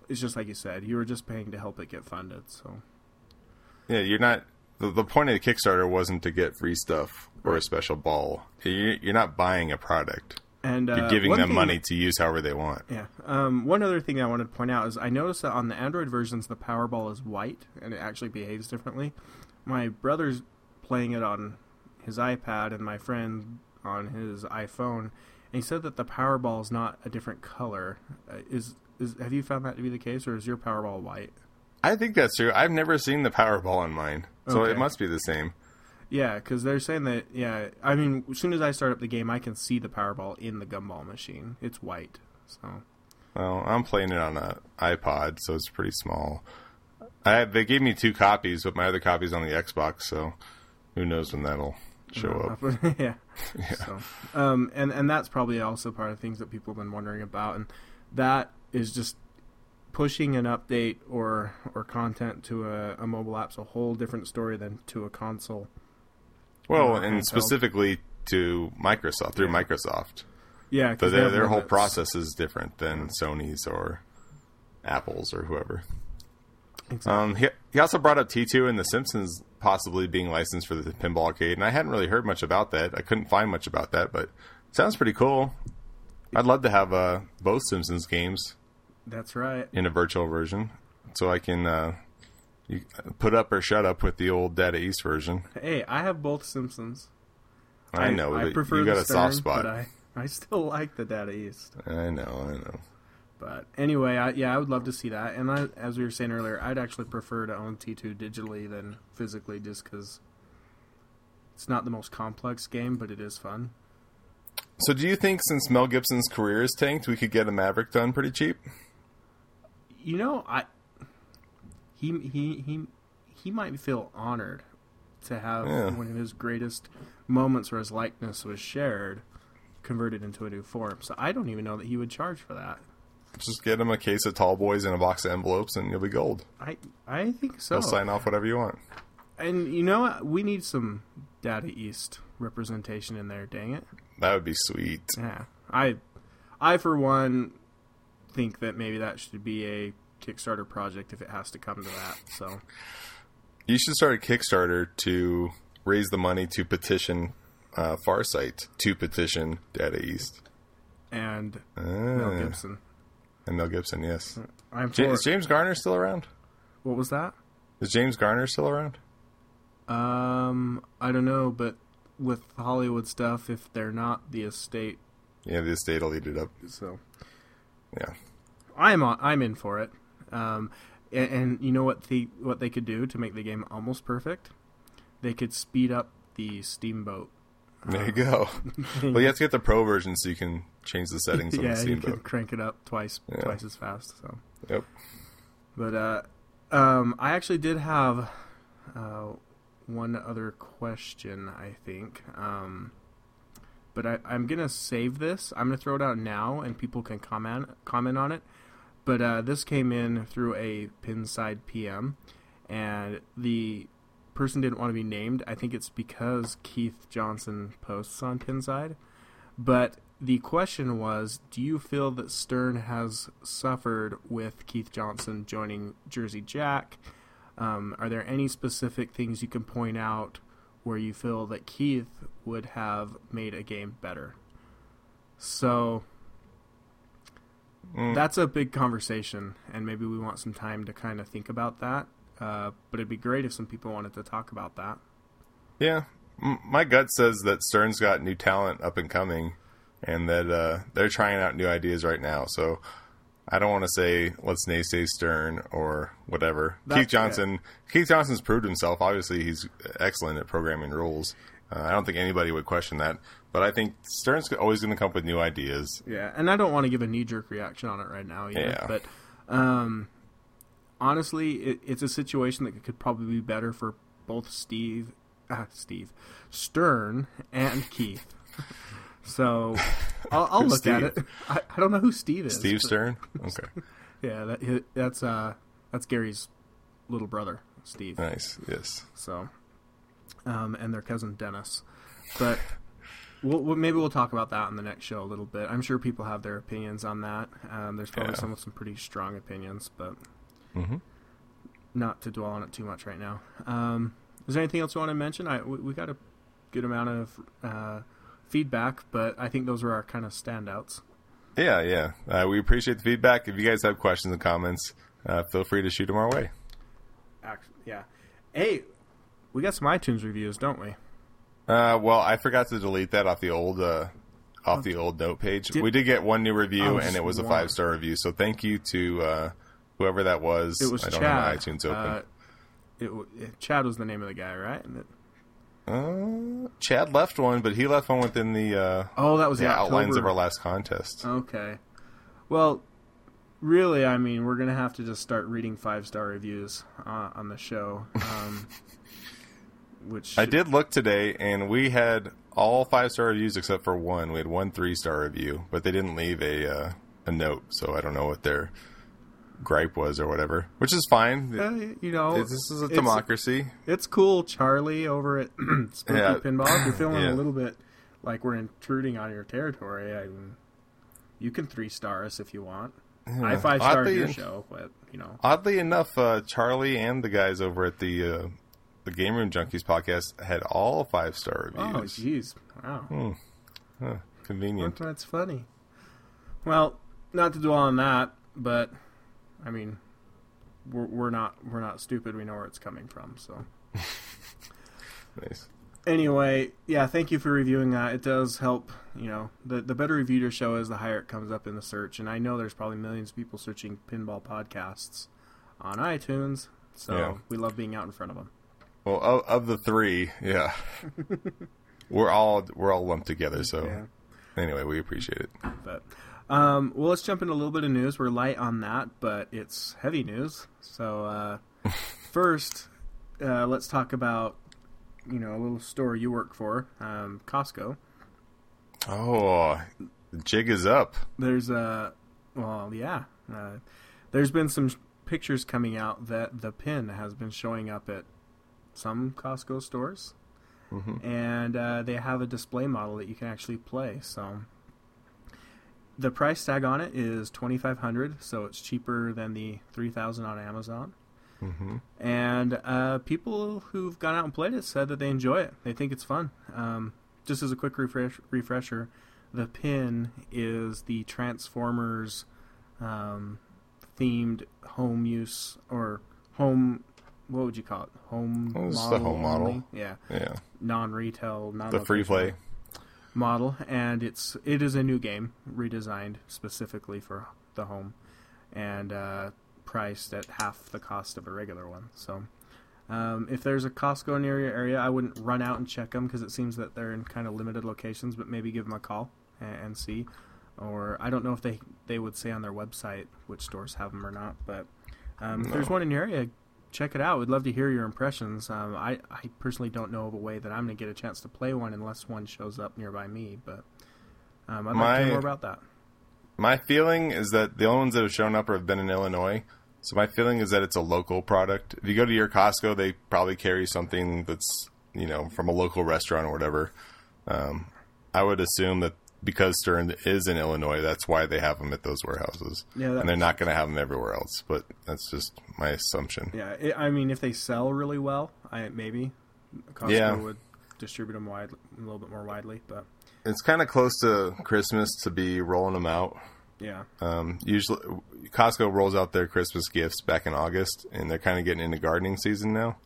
it's just like you said, you were just paying to help it get funded. So yeah, you're not. The, the point of the Kickstarter wasn't to get free stuff or a special ball. You, you're not buying a product. And uh, you're giving one them thing, money to use however they want. Yeah. Um, one other thing I wanted to point out is I noticed that on the Android versions, the Powerball is white, and it actually behaves differently. My brother's playing it on his iPad, and my friend on his iPhone, and he said that the Powerball is not a different color. Uh, is is have you found that to be the case, or is your Powerball white? I think that's true. I've never seen the Powerball on mine, so Okay. it must be the same. Yeah, because they're saying that, yeah, I mean, as soon as I start up the game, I can see the Powerball in the gumball machine. It's white, so. Well, I'm playing it on an iPod, so it's pretty small. I they gave me two copies, but my other copy's on the Xbox, so who knows when that'll show up. yeah. Yeah. So, um, and, and that's probably also part of the things that people have been wondering about, and that is just pushing an update or or content to a, a mobile app's a whole different story than to a console. Well, Uh, and handheld. specifically to Microsoft, through Yeah. Microsoft. Yeah, So because their, their whole process is different than Sony's or Apple's or whoever. Exactly. Um, he, he also brought up T two and The Simpsons possibly being licensed for the Pinball Arcade, and I hadn't really heard much about that. I couldn't find much about that, but it sounds pretty cool. I'd love to have uh, both Simpsons games That's right. in a virtual version, so I can uh, you, put up or shut up with the old Data East version. Hey, I have both Simpsons. I, know, I but prefer you got the a soft Stern, spot. but I, I still like the Data East. I know, I know. But anyway, I, yeah, I would love to see that. And I, as we were saying earlier, I'd actually prefer to own T two digitally than physically, just because it's not the most complex game, but it is fun. So do you think since Mel Gibson's career is tanked, we could get a Maverick done pretty cheap? You know, I he he he he might feel honored to have Yeah. one of his greatest moments where his likeness was shared converted into a new form. So I don't even know that he would charge for that. Just get him a case of Tall Boys and a box of envelopes, and you'll be gold. I I think so. He'll sign off whatever you want. And you know what? We need some Data East representation in there, dang it. That would be sweet. Yeah. I I for one think that maybe that should be a Kickstarter project if it has to come to that. So You should start a Kickstarter to raise the money to petition uh, Farsight to petition Data East. and Ah. Mel Gibson. And Mel Gibson, yes. I'm Ja- for is James Garner still around? What was that? Is James Garner still around? Um, I don't know, but with Hollywood stuff, if they're not, the estate. Yeah, the estate will eat it up. So Yeah. I'm on, I'm in for it. Um, and, and you know what they what they could do to make the game almost perfect? They could speed up the Steamboat. There you go. Well, you have to get the pro version so you can change the settings on yeah, the you can Steamboat. crank it up twice Yeah. twice as fast. So, Yep. but uh, um, I actually did have uh, one other question, I think. Um, but I, I'm gonna save this. I'm gonna throw it out now, and people can comment comment on it. But uh, this came in through a Pinside P M, and the person didn't want to be named. I think it's because Keith Johnson posts on Pinside. But the question was, do you feel that Stern has suffered with Keith Johnson joining Jersey Jack? Um, are there any specific things you can point out where you feel that Keith would have made a game better? So Mm. that's a big conversation, and maybe we want some time to kind of think about that. Uh, but it'd be great if some people wanted to talk about that. Yeah. M- my gut says that Stern's got new talent up and coming, and that uh, they're trying out new ideas right now. So I don't want to say let's naysay Stern or whatever. That's Keith Johnson. Keith Johnson's proved himself. Obviously, he's excellent at programming rules. Uh, I don't think anybody would question that. But I think Stern's always going to come up with new ideas. Yeah, and I don't want to give a knee-jerk reaction on it right now either. Yeah. But um, honestly, it, it's a situation that could probably be better for both Steve, ah, Steve, Stern and Keith. So I'll, I'll Who's look at Steve? it. I, I don't know who Steve is. Steve but- Stern? Okay. Yeah, that, that's uh, that's Gary's little brother, Steve. Nice. Yes. So, um, and their cousin Dennis. But we'll, we'll, maybe we'll talk about that on the next show a little bit. I'm sure people have their opinions on that. Um, there's probably Yeah. some with some pretty strong opinions, but Mm-hmm. not to dwell on it too much right now. Um, is there anything else you want to mention? I we, we got a good amount of uh, feedback, but I think those were our kind of standouts. Yeah, yeah. Uh, we appreciate the feedback. If you guys have questions and comments, uh, feel free to shoot them our way. Actually, yeah. Hey, we got some iTunes reviews, don't we? Uh, well, I forgot to delete that off the old uh, off the old note page. Did- we did get one new review, Oh, and it was a one. five star review. So thank you to uh, whoever that was. It was I don't Chad. have my iTunes open. Uh, it, w- it, Chad was the name of the guy, right? And it, Uh, Chad left one, but he left one within the uh, oh, that was the the outlines October. of our last contest. Okay. Well, really, I mean, we're going to have to just start reading five-star reviews uh, on the show. Um, which I did look today, and we had all five star reviews except for one. We had one three star review, but they didn't leave a uh, a note, so I don't know what their gripe was or whatever, which is fine. Uh, you know, this is a it's- democracy. It's cool, Charlie, over at Spooky Yeah. Pinball. If you're feeling Yeah. a little bit like we're intruding on your territory, I mean, you can three-star us if you want. I five-starred Oddly your en- show, but, you know. Oddly enough, uh, Charlie and the guys over at the uh, the Game Room Junkies podcast had all five star Oh, reviews. jeez. Wow. Huh, convenient. That's funny. Well, not to dwell on that, but, I mean, we're, we're not we're not stupid. We know where it's coming from, so. Nice. Anyway, yeah, thank you for reviewing that. It does help, you know, the the better reviewed your show is, the higher it comes up in the search. And I know there's probably millions of people searching pinball podcasts on iTunes, so Yeah. we love being out in front of them. Well, of, of the three, yeah, we're all we're all lumped together. So Yeah. anyway, we appreciate it. But um, well, let's jump into a little bit of news. We're light on that, but it's heavy news. So uh, first, uh, let's talk about, you know, a little store you work for, um, Costco. Oh, the jig is up. There's a, well, yeah. Uh, there's been some pictures coming out that the pin has been showing up at some Costco stores. Mm-hmm. And uh, they have a display model that you can actually play. So the price tag on it is twenty-five hundred dollars, so it's cheaper than the three thousand dollars on Amazon. Mm-hmm. And uh, people who've gone out and played it said that they enjoy it. They think it's fun. Um, just as a quick refresh, refresher, the pin is the Transformers um, themed home use, or home, what would you call it? Home Well, it's the model home model. only? Yeah. Yeah, Non-retail, non the free play. model, and it's it is a new game redesigned specifically for the home, and uh, priced at half the cost of a regular one. So um, if there's a Costco near your area, I wouldn't run out and check them because it seems that they're in kind of limited locations, but maybe give them a call and, and see. Or I don't know if they they would say on their website which stores have them or not, but um, if there's No. one in your area, check it out. We'd love to hear your impressions. Um, I, I personally don't know of a way that I'm going to get a chance to play one unless one shows up nearby me, but um, I'd like to My- hear more about that. My feeling is that the only ones that have shown up have been in Illinois. So my feeling is that it's a local product. If you go to your Costco, they probably carry something that's, you know, from a local restaurant or whatever. Um, I would assume that because Stern is in Illinois, that's why they have them at those warehouses. Yeah, that and they're makes not going to have them everywhere else. But that's just my assumption. Yeah, it, I mean, if they sell really well, I maybe Costco Yeah. would distribute them wide, a little bit more widely, but It's kind of close to Christmas to be rolling them out. yeah. Um, usually, Costco rolls out their Christmas gifts back in August, and they're kind of getting into gardening season now.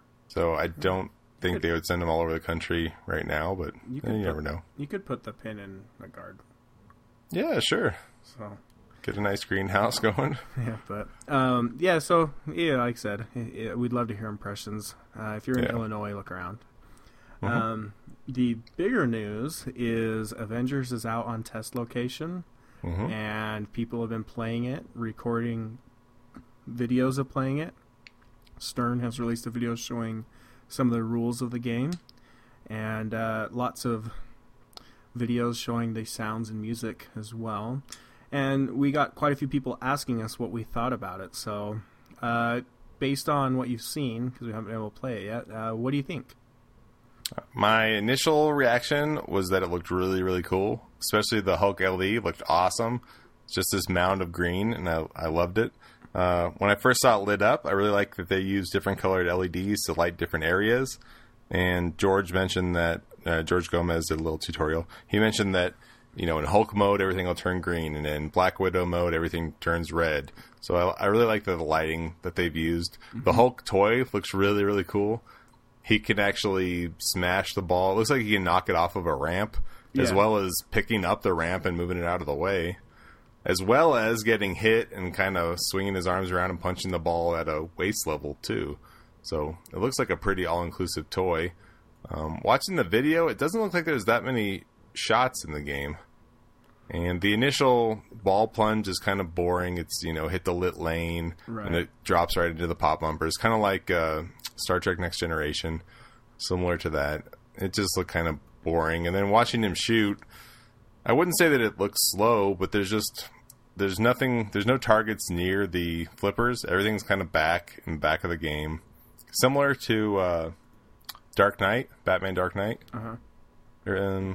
So I don't think they would send them all over the country right now, but You you, could you put- never know. You could put the pin in a guard, Yeah, sure. so Get a nice greenhouse going. yeah, but um, yeah. So yeah, like I said, i i we'd love to hear impressions. Uh, if you're in Yeah. Illinois, look around. Mhm. Um, the bigger news is Avengers is out on test location, hmm and people have been playing it, recording videos of playing it. Stern has released a video showing some of the rules of the game, and uh, lots of videos showing the sounds and music as well. And we got quite a few people asking us what we thought about it. So, uh, based on what you've seen, because we haven't been able to play it yet, uh, what do you think? My initial reaction was that it looked really, really cool. Especially the Hulk L E D looked awesome. It's just this mound of green, and I, I loved it. Uh, when I first saw it lit up, I really liked that they used different colored L E Ds to light different areas. And George mentioned that, uh, George Gomez did a little tutorial. He mentioned that, you know, in Hulk mode, everything will turn green, and in Black Widow mode, everything turns red. So I, I really like the lighting that they've used. Mm-hmm. The Hulk toy looks really, really cool. He can actually smash the ball. It looks like he can knock it off of a ramp, yeah. as well as picking up the ramp and moving it out of the way, as well as getting hit and kind of swinging his arms around and punching the ball at a waist level, too. So it looks like a pretty all-inclusive toy. Um, watching the video, it doesn't look like there's that many shots in the game. And the initial ball plunge is kind of boring. It's, you know, hit the lit lane, right. and it drops right into the pop bumper. It's kind of like uh, Star Trek Next Generation, similar to that. It just looked kind of boring. And then watching him shoot, I wouldn't say that it looks slow, but there's just, there's nothing, there's no targets near the flippers. Everything's kind of back in the back of the game. Similar to uh, Dark Knight, Batman Dark Knight. Uh-huh. Um,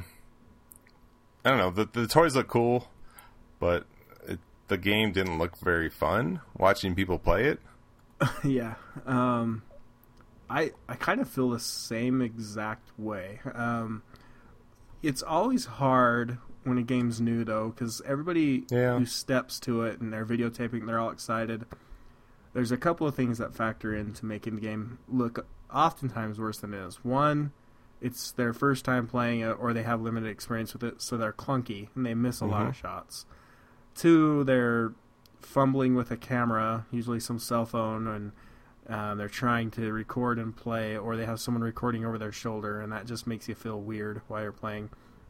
I don't know. The, the toys look cool, but it, the game didn't look very fun watching people play it. yeah. Um, I I kind of feel the same exact way. Um, it's always hard when a game's new, though, because everybody yeah. who steps to it and they're videotaping, they're all excited. There's a couple of things that factor into making the game look oftentimes worse than it is. One, it's their first time playing it, or they have limited experience with it, so they're clunky and they miss a mm-hmm. lot of shots. Two, they're fumbling with a camera, usually some cell phone, and uh, they're trying to record and play, or they have someone recording over their shoulder, and that just makes you feel weird while you're playing.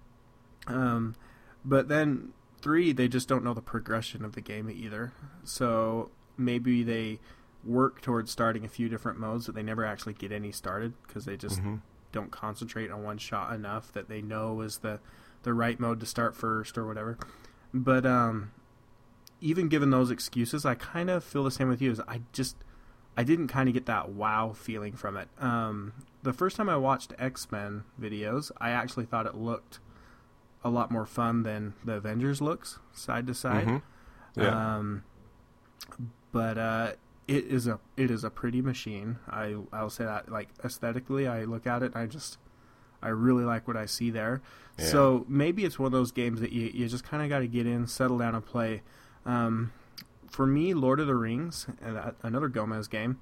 Um, but then three, they just don't know the progression of the game either. So maybe they work towards starting a few different modes, but they never actually get any started because they just mm-hmm. don't concentrate on one shot enough that they know is the, the right mode to start first or whatever. But um, even given those excuses, I kind of feel the same with you. Is I just I didn't kind of get that wow feeling from it. Um, the first time I watched X-Men videos, I actually thought it looked a lot more fun than the Avengers looks side to side. Mm-hmm. Yeah. Um, but uh, it is a it is a pretty machine. I I'll say that, like, aesthetically, I look at it and I just I really like what I see there. Yeah. So maybe it's one of those games that you you just kind of got to get in, settle down, and play. Um, for me, Lord of the Rings, another Gomez game.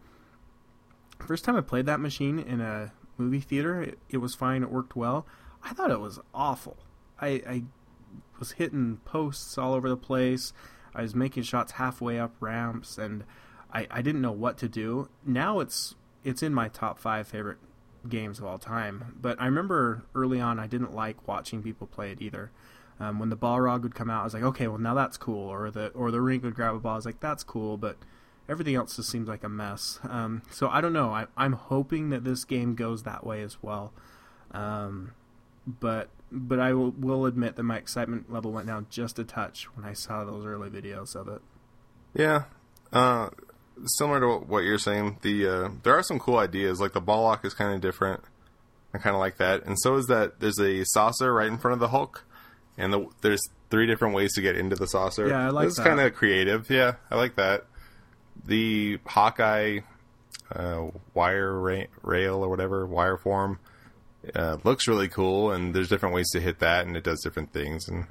First time I played that machine in a movie theater, it, it was fine. It worked well. I thought it was awful. I, I was hitting posts all over the place. I was making shots halfway up ramps, and I, I didn't know what to do. Now it's it's in my top five favorite games of all time. But I remember early on I didn't like watching people play it either. Um, when the Balrog would come out, I was like, okay, well, now that's cool. Or the or the Ring would grab a ball. I was like, that's cool, but everything else just seems like a mess. Um, so I don't know. I, I'm hoping that this game goes that way as well. Um, but but I will, will admit that my excitement level went down just a touch when I saw those early videos of it. Yeah. Uh, similar to what you're saying, the uh, there are some cool ideas. Like the ball lock is kind of different. I kind of like that. And so is that there's a saucer right in front of the Hulk. And the, there's three different ways to get into the saucer. Yeah, I like it's that. It's kind of creative. Yeah, I like that. The Hawkeye uh, wire ra- rail or whatever, wire form, uh, looks really cool. And there's different ways to hit that, and it does different things. And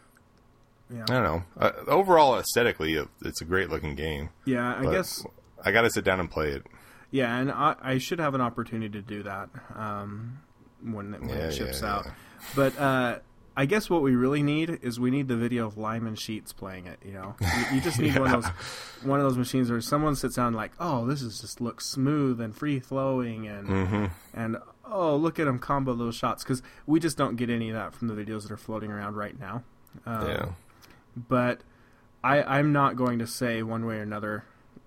yeah. I don't know. Uh, overall, aesthetically, it's a great looking game. Yeah, I guess I got to sit down and play it. Yeah, and I, I should have an opportunity to do that um, when, when yeah, it ships yeah, out. Yeah. But uh, I guess what we really need is we need the video of Lyman Sheets playing it. You know, you, you just need yeah. one of those one of those machines where someone sits down like, oh, this is just looks smooth and free flowing, and mm-hmm. and oh, look at him combo those shots, because we just don't get any of that from the videos that are floating around right now. Um, yeah. But I, I'm not going to say one way or another,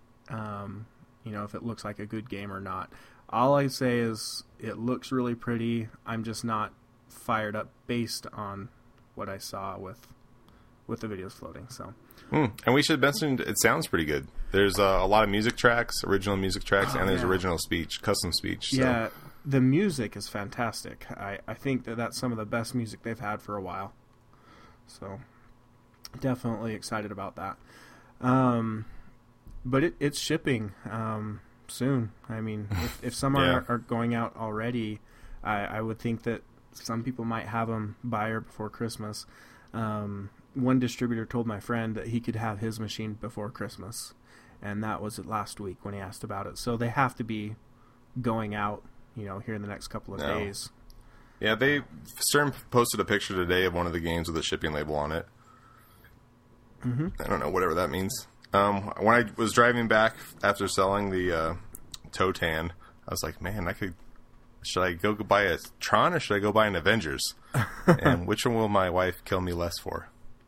um, you know, if it looks like a good game or not. All I say is it looks really pretty. I'm just not fired up based on what I saw with with the videos floating. So, mm. And we should mention it sounds pretty good. There's uh, a lot of music tracks, original music tracks, oh, and there's yeah. original speech, custom speech. So yeah, the music is fantastic. I, I think that that's some of the best music they've had for a while. So definitely excited about that. Um, but it, it's shipping um, soon. I mean, if, if some yeah. are, are going out already, I, I would think that some people might have them by or before Christmas. Um, one distributor told my friend that he could have his machine before Christmas, and that was last week when he asked about it. So they have to be going out, you know, here in the next couple of no. days. Yeah, they Stern posted a picture today of one of the games with a shipping label on it. Mm-hmm. I don't know, whatever that means. Um, when I was driving back after selling the uh, Totan, I was like, man, I could. Should I go buy a Tron or should I go buy an Avengers? And which one will my wife kill me less for?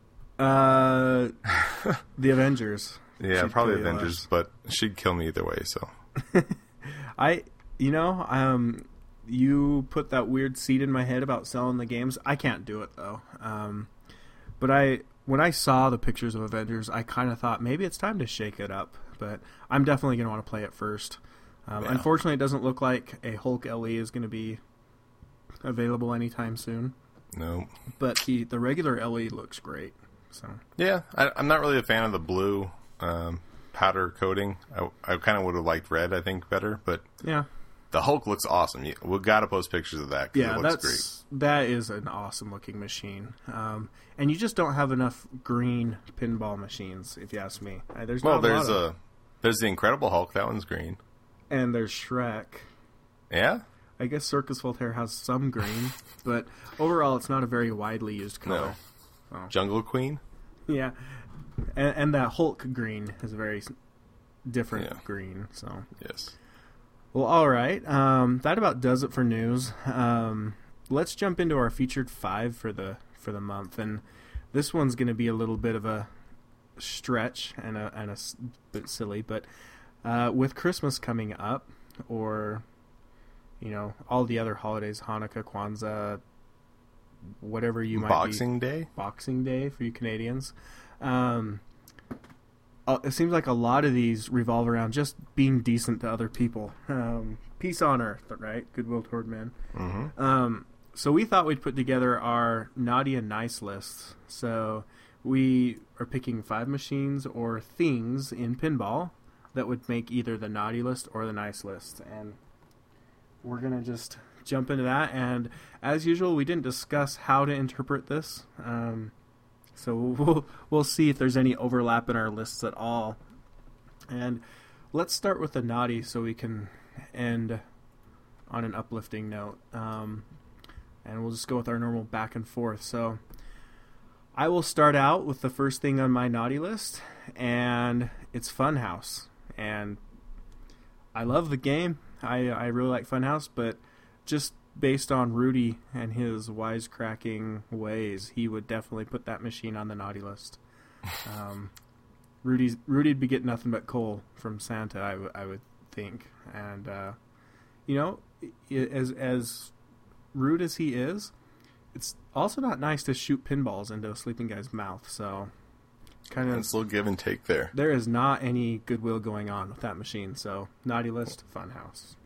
Uh, the Avengers. Yeah, She'd probably kill you Avengers, less. but she'd kill me either way. So, I, you know, um, you put that weird seed in my head about selling the games. I can't do it though. Um, but I, when I saw the pictures of Avengers, I kind of thought maybe it's time to shake it up. But I'm definitely going to want to play it first. Um, yeah. Unfortunately, it doesn't look like a Hulk L E is going to be available anytime soon. no. But the the regular L E looks great. So Yeah, I, I'm not really a fan of the blue um, powder coating. I, I kind of would have liked red, I think, better. But yeah, the Hulk looks awesome. You, we've got to post pictures of that. 'Cause yeah, it looks that's that is an awesome looking machine. Um, and you just don't have enough green pinball machines, if you ask me. Uh, There's great. Well, not a there's lot of, a there's the Incredible Hulk. That one's green. and there's Shrek. Yeah. I guess Circus Voltaire has some green, but overall, it's not a very widely used color. No. Oh. Jungle Queen. Yeah, and, and that Hulk green is a very s- different Yeah. green. So, Yes. well, all right. Um, that about does it for news. Um, let's jump into our featured five for the for the month, and this one's going to be a little bit of a stretch and a and a s- bit silly, but uh, with Christmas coming up, or you know, all the other holidays, Hanukkah, Kwanzaa, whatever you might be. Boxing Day. Boxing Day for you Canadians. Um, uh, it seems like a lot of these revolve around just being decent to other people. Um, peace on earth, right? Goodwill toward men. Mm-hmm. Um, so we thought we'd put together our naughty and nice lists. So we are picking five machines or things in pinball that would make either the naughty list or the nice list. And we're going to just jump into that. And as usual, we didn't discuss how to interpret this. Um, so we'll, we'll see if there's any overlap in our lists at all. And let's start with the naughty so we can end on an uplifting note. Um, and we'll just go with our normal back and forth. So I will start out with the first thing on my naughty list, and it's Funhouse. And I love the game. I, I really like Funhouse, but just based on Rudy and his wisecracking ways, he would definitely put that machine on the naughty list. Um, Rudy's Rudy'd be getting nothing but coal from Santa, I, w- I would think. And, uh, you know, as as rude as he is, it's also not nice to shoot pinballs into a sleeping guy's mouth. So, kind of, It's a little give and take there. there is not any goodwill going on with that machine. So, naughty list, Funhouse.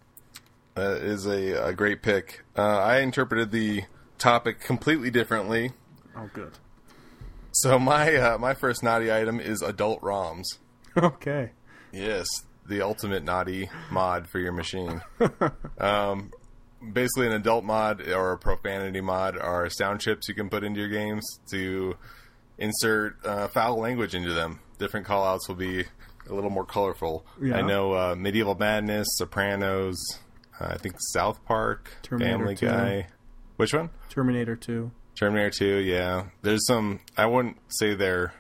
That is a, a great pick. Uh, I interpreted the topic completely differently. Oh, good. So my uh, my first naughty item is adult ROMs. Okay. Yes, the ultimate naughty mod for your machine. um, basically, an adult mod or a profanity mod are sound chips you can put into your games to insert uh, foul language into them. Different callouts will be a little more colorful. Yeah. I know uh, Medieval Madness, Sopranos, uh, I think South Park, Terminator Family two. Guy. Which one? Terminator two. Terminator two, yeah. There's some, I wouldn't say they're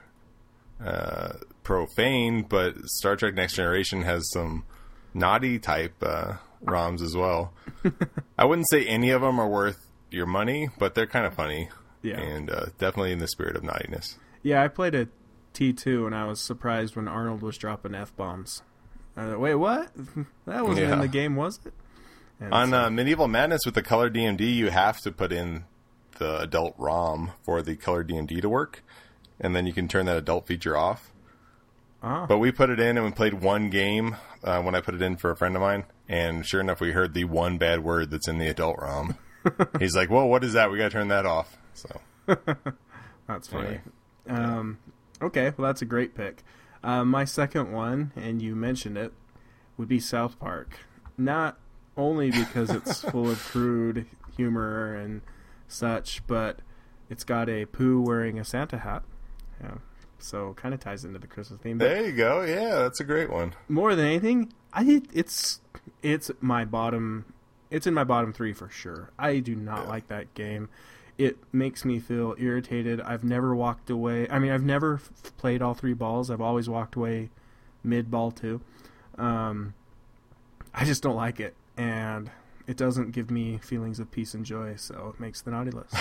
uh, profane, but Star Trek Next Generation has some naughty type uh, ROMs as well. I wouldn't say any of them are worth your money, but they're kind of funny. Yeah. And uh, definitely in the spirit of naughtiness. Yeah, I played a T two, and I was surprised when Arnold was dropping F-bombs. Uh, wait, what? That wasn't Yeah. in the game, was it? And On so- uh, Medieval Madness with the color D M D, you have to put in the adult ROM for the color D M D to work, and then you can turn that adult feature off. oh. But we put it in and we played one game uh, when I put it in for a friend of mine, And sure enough, we heard the one bad word that's in the adult ROM. He's like, "Whoa, what is that? We got to turn that off." So that's funny. Anyway. Um, okay, well, that's a great pick. Uh, my second one, and you mentioned it, would be South Park. Not only because it's full of crude humor and such, but it's got a Pooh wearing a Santa hat. Yeah, so kind of ties into the Christmas theme. But there you go. Yeah, that's a great one. more than anything, I it's it's my bottom. It's in my bottom three for sure. I do not Yeah. like that game. It makes me feel irritated. I've never walked away. I mean, I've never f- played all three balls. I've always walked away mid ball two. Um, I just don't like it, and it doesn't give me feelings of peace and joy. So it makes the naughty list.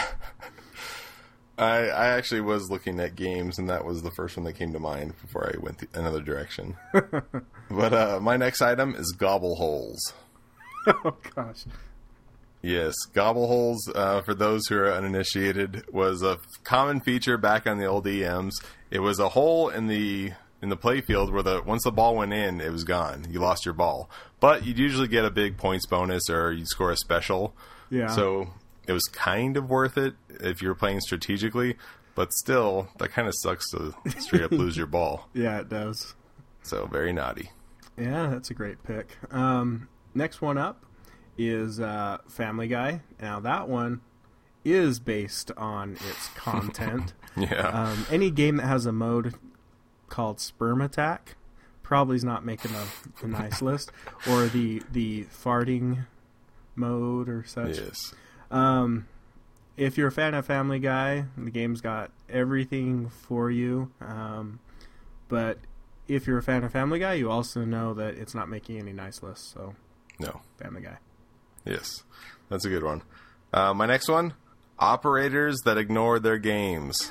I, I actually was looking at games, and that was the first one that came to mind before I went th- another direction. But uh, my next item is Gobble Holes. Oh gosh. Yes, Gobble Holes, uh, for those who are uninitiated, was a common feature back on the old E Ms. It was a hole in the in the playfield where the once the ball went in, it was gone. You lost your ball. But you'd usually get a big points bonus or you'd score a special. Yeah. So it was kind of worth it if you were playing strategically, but still, that kind of sucks to straight up lose your ball. Yeah, it does. So very naughty. Yeah, that's a great pick. Um, next one up is uh, Family Guy. Now that one is based on its content. Yeah. Um, any game that has a mode called Sperm Attack probably is not making a, a nice list, or the the farting mode or such. Yes. Um, if you're a fan of Family Guy, the game's got everything for you. Um, but if you're a fan of Family Guy, you also know that it's not making any nice lists. So, No. Family Guy. Yes. That's a good one. Uh, my next one, operators that ignore their games.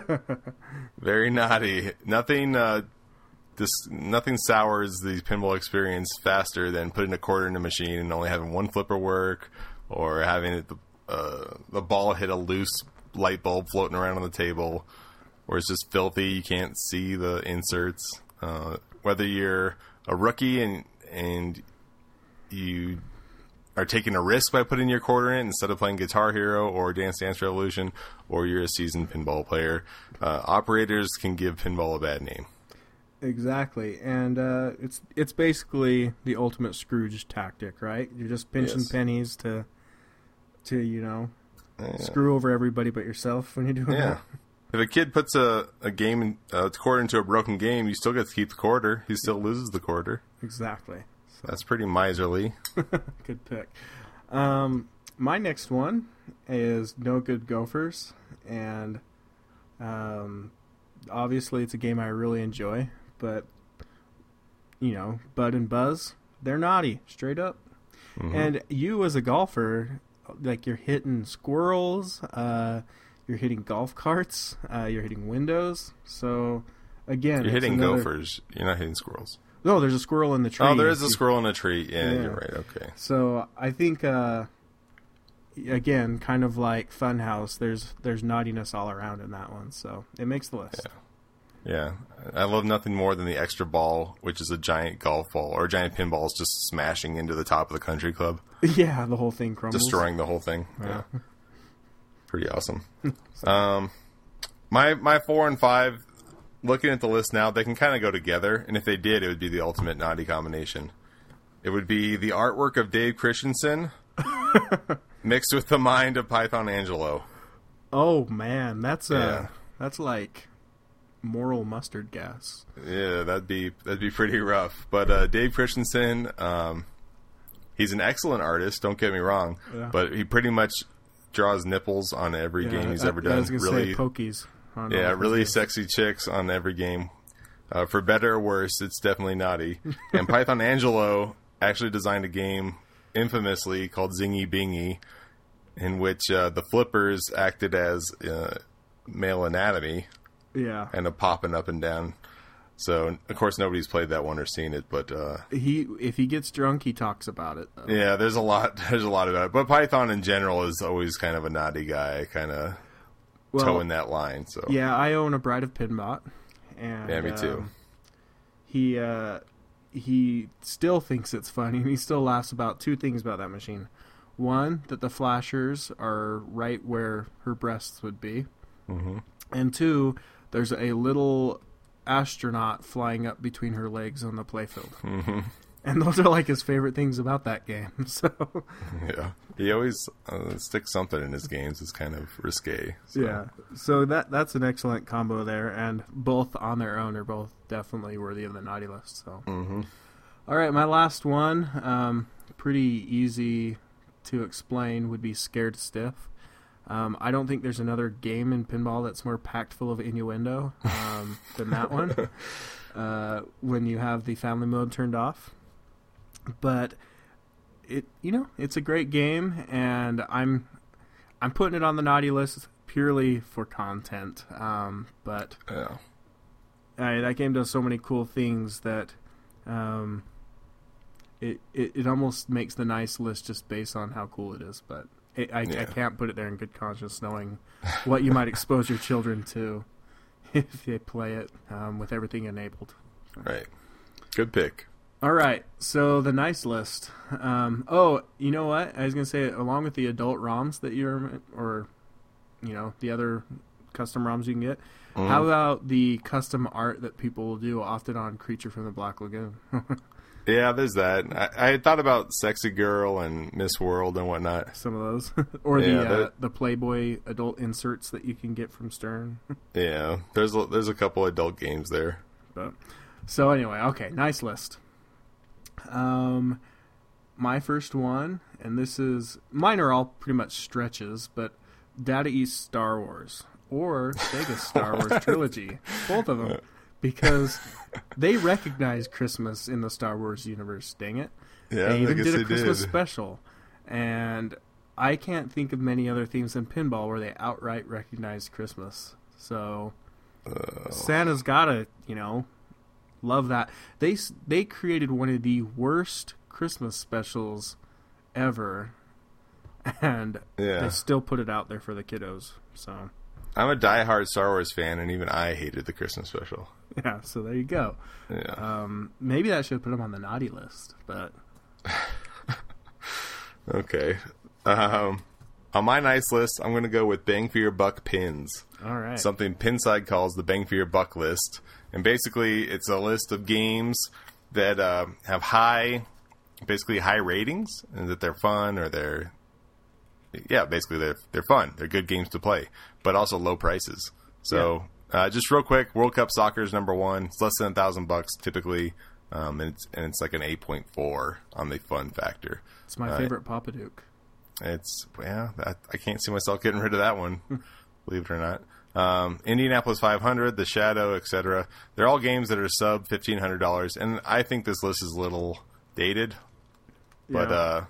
Very naughty. Nothing uh, this nothing sours the pinball experience faster than putting a quarter in a machine and only having one flipper work, or having it, uh, the ball hit a loose light bulb floating around on the table, or it's just filthy. You can't see the inserts. Uh, whether you're a rookie and and you are taking a risk by putting your quarter in instead of playing Guitar Hero or Dance Dance Revolution, or you're a seasoned pinball player, uh, operators can give pinball a bad name. Exactly, and uh, it's it's basically the ultimate Scrooge tactic, right? You're just pinching Yes. pennies to to you know Yeah. screw over everybody but yourself when you're doing Yeah. that. If a kid puts a, a game, a quarter into a broken game, you still get to keep the quarter. He still loses the quarter. Exactly. So, That's pretty miserly. good pick. Um, my next one is No Good Gophers, and um, obviously it's a game I really enjoy, but you know, Bud and Buzz, they're naughty, straight up. Mhm. And you as a golfer, like you're hitting squirrels, uh, you're hitting golf carts, uh, you're hitting windows. So again, You're it's hitting another- gophers. You're not hitting squirrels. No, there's a squirrel in the tree. Oh, there is a You- squirrel in a tree. Yeah, Yeah. you're right. Okay. So I think, uh, again, kind of like Funhouse, there's there's naughtiness all around in that one. So it makes the list. Yeah. I love nothing more than the extra ball, which is a giant golf ball or a giant pinball is just smashing into the top of the country club, Yeah, the whole thing crumbles. destroying the whole thing. Yeah. Yeah. Pretty awesome. um, my my four and five, looking at the list now, they can kind of go together, and if they did, it would be the ultimate naughty combination. It would be the artwork of Dave Christensen mixed with the mind of Python Angelo. Oh man, that's uh, Yeah. that's like moral mustard gas. Yeah, that'd be that'd be pretty rough. But uh, Dave Christensen, um, he's an excellent artist. Don't get me wrong, Yeah. but he pretty much draws nipples on every game he's I, ever I done. was gonna Really, say pokies. on all yeah, of his really games. sexy chicks on every game. Uh, for better or worse, it's definitely naughty. And Python Angelo actually designed a game infamously called Zingy Bingy, in which uh, the flippers acted as uh, male anatomy, Yeah, and a popping up and down. So, of course, nobody's played that one or seen it, but uh, he if he gets drunk, he talks about it. Though. yeah, there's a lot. There's a lot about it. But Python in general is always kind of a naughty guy, kind of Well, toeing that line. So yeah, I own a Bride of Pinbot, and Yeah, me too. um, he uh, he still thinks it's funny, and he still laughs about two things about that machine. One, that the flashers are right where her breasts would be. Mm-hmm. And two, there's a little astronaut flying up between her legs on the playfield. Mm-hmm. And those are like his favorite things about that game. So yeah, he always uh, sticks something in his games. It's kind of risque. So. Yeah, so that that's an excellent combo there, and both on their own are both definitely worthy of the naughty list. So, mm-hmm. All right, my last one, um, pretty easy to explain, would be Scared Stiff. Um, I don't think there's another game in pinball that's more packed full of innuendo um, than that one. Uh, when you have the family mode turned off. But it, you know, it's a great game, and I'm, I'm putting it on the naughty list purely for content. Um, but yeah, I, that game does so many cool things that, um, it, it it almost makes the nice list just based on how cool it is. But it, I, yeah. I can't put it there in good conscience, knowing what you might expose your children to if they play it um, with everything enabled. Right. Good pick. All right, so the nice list. Um, oh, you know what? I was going to say, along with the adult ROMs that you're, or, you know, the other custom ROMs you can get, mm-hmm. how about the custom art that people will do often on Creature from the Black Lagoon? Yeah, there's that. I, I had thought about Sexy Girl and Miss World and whatnot. Some of those. Or yeah, the uh, the Playboy adult inserts that you can get from Stern. Yeah, there's a, there's a couple adult games there. But, so anyway, okay, nice list. Um, my first one, and this is, mine are all pretty much stretches, but Data East Star Wars, or Sega Star Wars Trilogy, both of them, because they recognize Christmas in the Star Wars universe, dang it. Yeah, they I even guess did a they Christmas did. special, and I can't think of many other themes in pinball where they outright recognize Christmas, so Oh. Santa's gotta, you know, love that. They they created one of the worst Christmas specials ever, and Yeah. they still put it out there for the kiddos. So I'm a diehard Star Wars fan, and even I hated the Christmas special. yeah, so there you go. Yeah. Um, maybe that should put them on the naughty list, but Okay. Um, on my nice list, I'm going to go with Bang for Your Buck pins. all right. Something Pinside calls the Bang for Your Buck list. And basically, it's a list of games that uh, have high, basically high ratings, and that they're fun or they're, yeah, basically they're they're fun. They're good games to play, but also low prices. So, uh, just real quick, World Cup Soccer is number one. It's less than a thousand bucks typically, um, and it's and it's like an eight point four on the fun factor. It's my uh, favorite Papa Duke. It's yeah, that, I can't see myself getting rid of that one, believe it or not. Um, Indianapolis five hundred, The Shadow, et cetera. They're all games that are sub fifteen hundred dollars, and I think this list is a little dated. But Yeah. uh,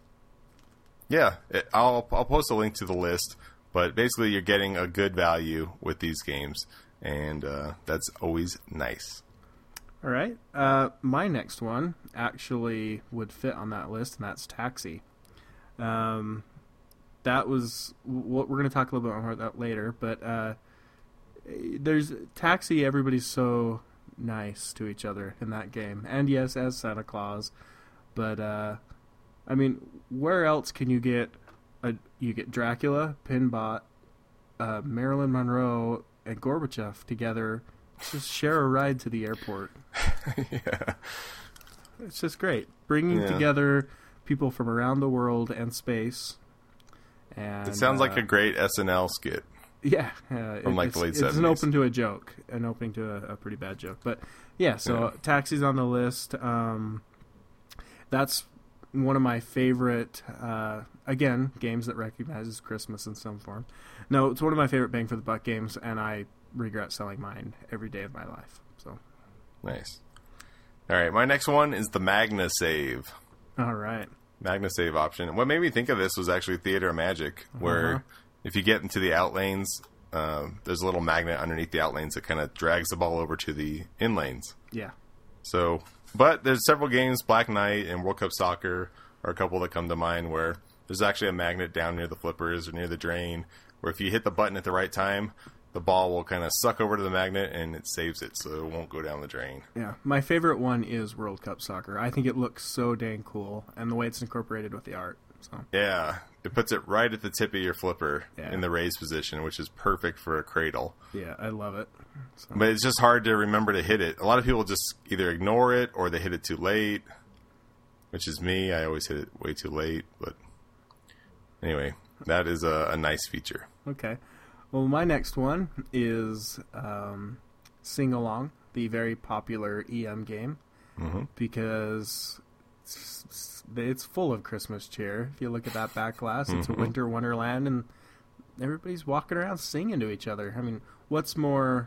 yeah, it, I'll I'll post a link to the list. But basically, you're getting a good value with these games, and uh, that's always nice. All right. Uh, my next one actually would fit on that list, and that's Taxi. Um, that was what we're going to talk a little bit more about that later. But uh, there's Taxi. Everybody's so nice to each other in that game, and yes, as Santa Claus. But uh, I mean, where else can you get a you get Dracula, Pinbot, uh, Marilyn Monroe, and Gorbachev together? Just share a ride to the airport. Yeah, It's just great. Bringing Yeah. together people from around the world and space. And it sounds uh, like a great S N L skit. yeah, uh, From, it- like, it's, the late it's an seventies. open to a joke, an opening to a, a pretty bad joke. But yeah, so Yeah. Taxi's on the list. Um, that's one of my favorite, uh, again, games that recognizes Christmas in some form. No, it's one of my favorite bang for the buck games, and I regret selling mine every day of my life. So, Nice. All right, my next one is the Magna Save. all right. Magna Save option. And what made me think of this was actually Theater of Magic, where Uh-huh. if you get into the out lanes, um, there's a little magnet underneath the out lanes that kind of drags the ball over to the in lanes. Yeah. So, but there's several games, Black Knight and World Cup Soccer are a couple that come to mind where there's actually a magnet down near the flippers or near the drain, where if you hit the button at the right time, the ball will kind of suck over to the magnet and it saves it so it won't go down the drain. Yeah, my favorite one is World Cup Soccer. I think it looks so dang cool, and the way it's incorporated with the art. So. Yeah, it puts it right at the tip of your flipper yeah. in the raised position, which is perfect for a cradle. Yeah, I love it. So. But it's just hard to remember to hit it. A lot of people just either ignore it or they hit it too late, which is me. I always hit it way too late. But anyway, that is a, a nice feature. Okay. Well, my next one is um, Sing Along, the very popular E M game, mm-hmm. because it's, it's full of Christmas cheer. If you look at that back glass, it's mm-hmm. a winter wonderland, and everybody's walking around singing to each other. I mean, what's more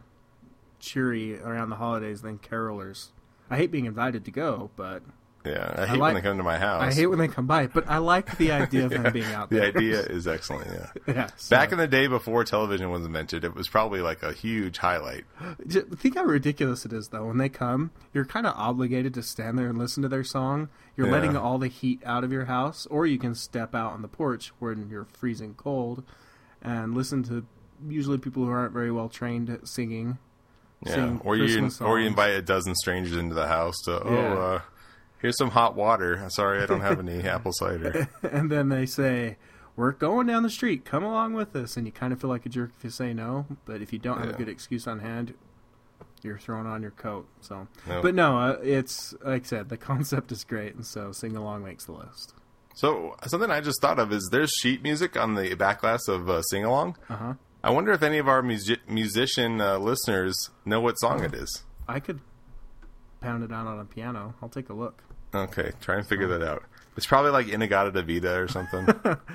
cheery around the holidays than carolers? I hate being invited to go, but... Yeah, I hate I like, when they come to my house. I hate when they come by, but I like the idea of yeah, them being out there. The idea is excellent, yeah. yeah so. Back in the day before television was invented, it was probably like a huge highlight. Think how ridiculous it is, though. When they come, you're kind of obligated to stand there and listen to their song. You're yeah. letting all the heat out of your house, or you can step out on the porch when you're freezing cold and listen to usually people who aren't very well trained at singing. Yeah, sing or you songs. or you invite a dozen strangers into the house to, oh, yeah. uh, here's some hot water. Sorry, I don't have any apple cider. And then they say, we're going down the street. Come along with us. And you kind of feel like a jerk if you say no. But if you don't have yeah. a good excuse on hand, you're throwing on your coat. So, nope. But no, uh, it's, like I said, the concept is great. And so Sing Along makes the list. So something I just thought of is there's sheet music on the back glass of uh, Sing Along. Uh-huh. I wonder if any of our music- musician uh, listeners know what song it is. I could pound it out on a piano. I'll take a look. Okay, try and figure that out. It's probably like Inagata Davida or something.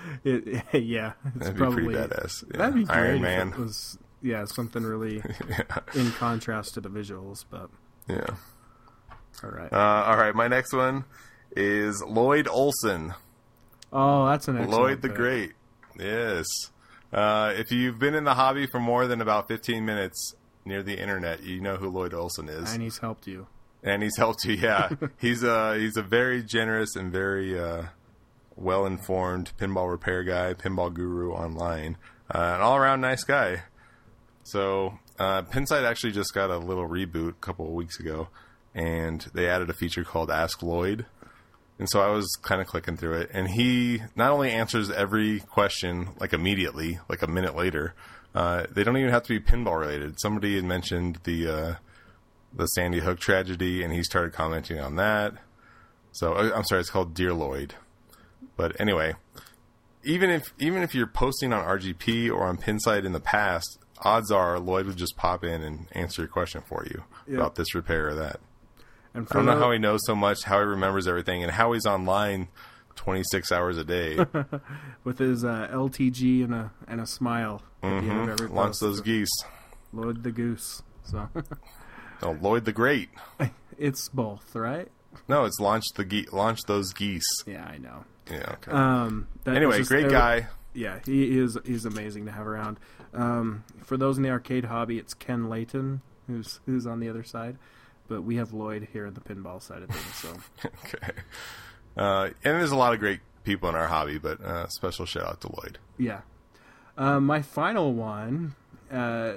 it, yeah, it's that'd probably, be pretty badass. Yeah. That'd be great. Iron if Man. It was, yeah, something really yeah. in contrast to the visuals, but yeah. All right. Uh, all right, my next one is Lloyd Olson. Oh, that's an excellent Lloyd the pick. Great. Yes. Uh, if you've been in the hobby for more than about fifteen minutes near the internet, you know who Lloyd Olson is. And he's helped you. And he's helped you, yeah. he's a he's a very generous and very uh, well informed pinball repair guy, pinball guru online, uh, an all around nice guy. So uh, Pinside actually just got a little reboot a couple of weeks ago, and they added a feature called Ask Lloyd. And so I was kind of clicking through it, and he not only answers every question like immediately, like a minute later. Uh, they don't even have to be pinball related. Somebody had mentioned the uh, the Sandy Hook tragedy, and he started commenting on that. So I'm sorry, it's called Dear Lloyd. But anyway, even if even if you're posting on R G P or on Pinside in the past, odds are Lloyd would just pop in and answer your question for you yeah. about this repair or that. And I don't know how he knows so much, how he remembers everything, and how he's online twenty-six hours a day with his uh, L T G and a and a smile at mm-hmm. the end of every Launch post. those geese. Lloyd the Goose. So. No, Lloyd the Great. It's both, right? No, it's launch the ge- launch those geese. Yeah, I know. Yeah. Okay. Um, anyway, just, great guy. Yeah, he is. He's amazing to have around. Um, for those in the arcade hobby, it's Ken Layton who's who's on the other side. But we have Lloyd here in the pinball side of things. So okay, uh, and there's a lot of great people in our hobby, but uh, special shout out to Lloyd. Yeah, uh, my final one. Uh,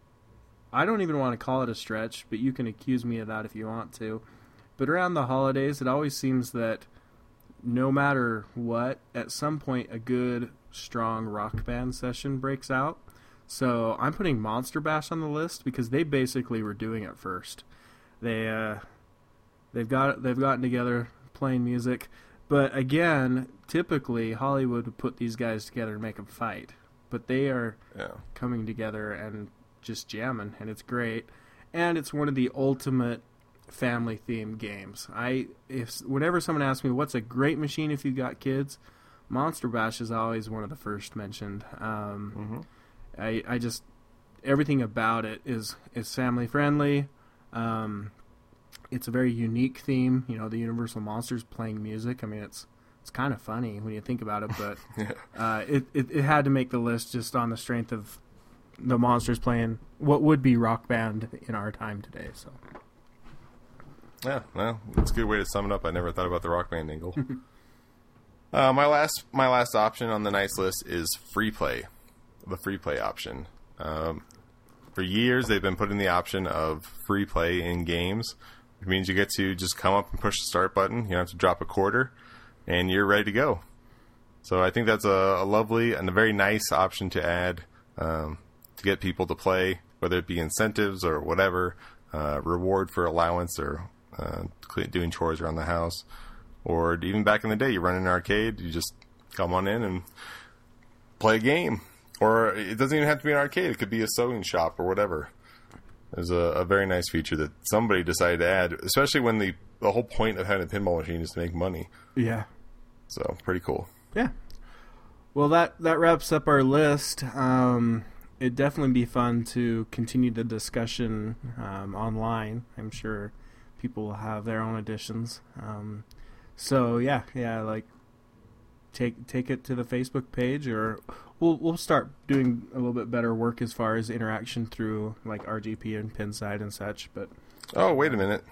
I don't even want to call it a stretch, but you can accuse me of that if you want to. But around the holidays, it always seems that no matter what, at some point a good, strong rock band session breaks out. So I'm putting Monster Bash on the list because they basically were doing it first. They uh, they've got they've gotten together playing music, but again, typically Hollywood would put these guys together and make them fight, but they are yeah. coming together and just jamming, and it's great, and it's one of the ultimate family themed games. I if whenever someone asks me what's a great machine if you've got kids, Monster Bash is always one of the first mentioned. Um, mm-hmm. I I just everything about it is is family friendly. Um, it's a very unique theme, you know, the Universal Monsters playing music. I mean, it's it's kind of funny when you think about it, but yeah. uh, it, it it had to make the list just on the strength of the Monsters playing what would be Rock Band in our time today. So, yeah, well, that's a good way to sum it up. I never thought about the Rock Band angle. uh, my last my last option on the nice list is free play, the free play option. Um, for years they've been putting the option of free play in games. It means you get to just come up and push the start button. You don't have to drop a quarter, and you're ready to go. So I think that's a, a lovely and a very nice option to add um, to get people to play, whether it be incentives or whatever, uh, reward for allowance or uh, doing chores around the house. Or even back in the day, you run an arcade, you just come on in and play a game. Or it doesn't even have to be an arcade. It could be a sewing shop or whatever. There's a, a very nice feature that somebody decided to add, especially when the, the whole point of having a pinball machine is to make money. Yeah. So, pretty cool. Yeah. Well, that, that wraps up our list. Um, it'd definitely be fun to continue the discussion um, online. I'm sure people will have their own additions. Um, so, yeah, yeah, like, take take it to the Facebook page, or we'll we'll start doing a little bit better work as far as interaction through, like, R G P and Pinside and such. But oh, wait a minute.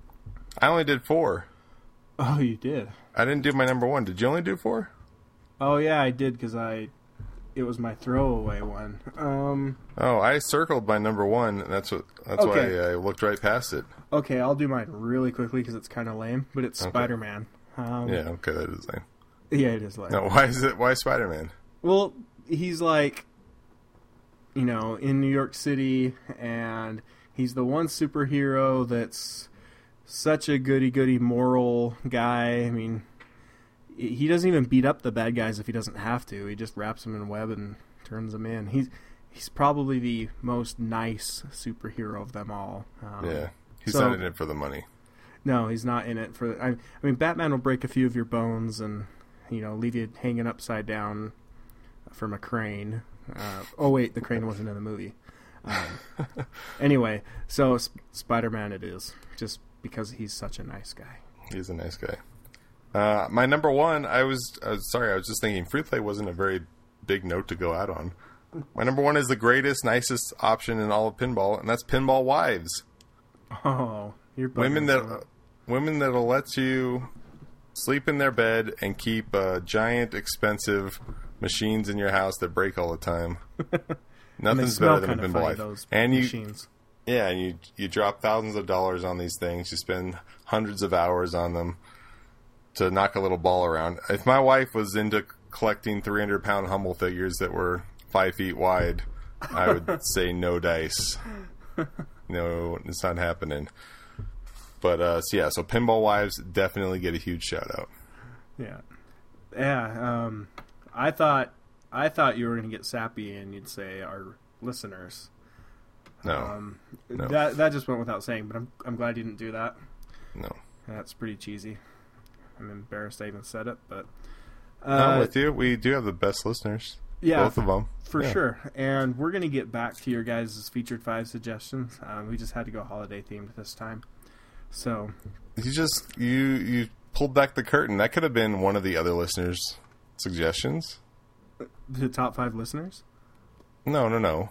I only did four. Oh, you did? I didn't do my number one. Did you only do four? Oh, yeah, I did, because I, it was my throwaway one. Um, oh, I circled my number one, and that's what that's okay. why I looked right past it. Okay, I'll do mine really quickly because it's kind of lame, but it's Okay. Spider-Man. Um, Yeah, okay, that is lame. Yeah, it is lame. No, why is it? Why Spider-Man? Well, he's like, you know, in New York City, and he's the one superhero that's such a goody-goody moral guy. I mean, he doesn't even beat up the bad guys if he doesn't have to. He just wraps them in a web and turns them in. He's he's probably the most nice superhero of them all. Um, Yeah, he's so, not in it for the money. No, he's not in it for. I, I mean, Batman will break a few of your bones and, you know, leave you hanging upside down from a crane. Uh, oh wait, the crane wasn't in the movie. Um, anyway, so Sp- Spider-Man it is, just because he's such a nice guy. He's a nice guy. Uh, my number one, I was, I was sorry, I was just thinking free play wasn't a very big note to go out on. My number one is the greatest, nicest option in all of pinball, and that's Pinball Wives. Oh, you're Women that uh, women that'll let you sleep in their bed and keep uh, giant, expensive machines in your house that break all the time. Nothing's better than a pinball funny, wife. those And you, machines. yeah, and you you drop thousands of dollars on these things. You spend hundreds of hours on them to knock a little ball around. If my wife was into collecting three hundred pound Hummel figures that were five feet wide, I would say no dice. No, it's not happening. But, uh, so yeah, so Pinball Wives definitely get a huge shout out. Yeah. Yeah, um, I thought I thought you were going to get sappy and you'd say our listeners. No. Um, no. That that just went without saying, but I'm I'm glad you didn't do that. No. That's pretty cheesy. I'm embarrassed I even said it, but uh, I'm with you. We do have the best listeners. Yeah, Both of them. For Yeah. sure. And we're going to get back to your guys' featured five suggestions. Um, we just had to go holiday themed this time. So You just, you, you pulled back the curtain. That could have been one of the other listeners' suggestions. the top five listeners? No, no, no.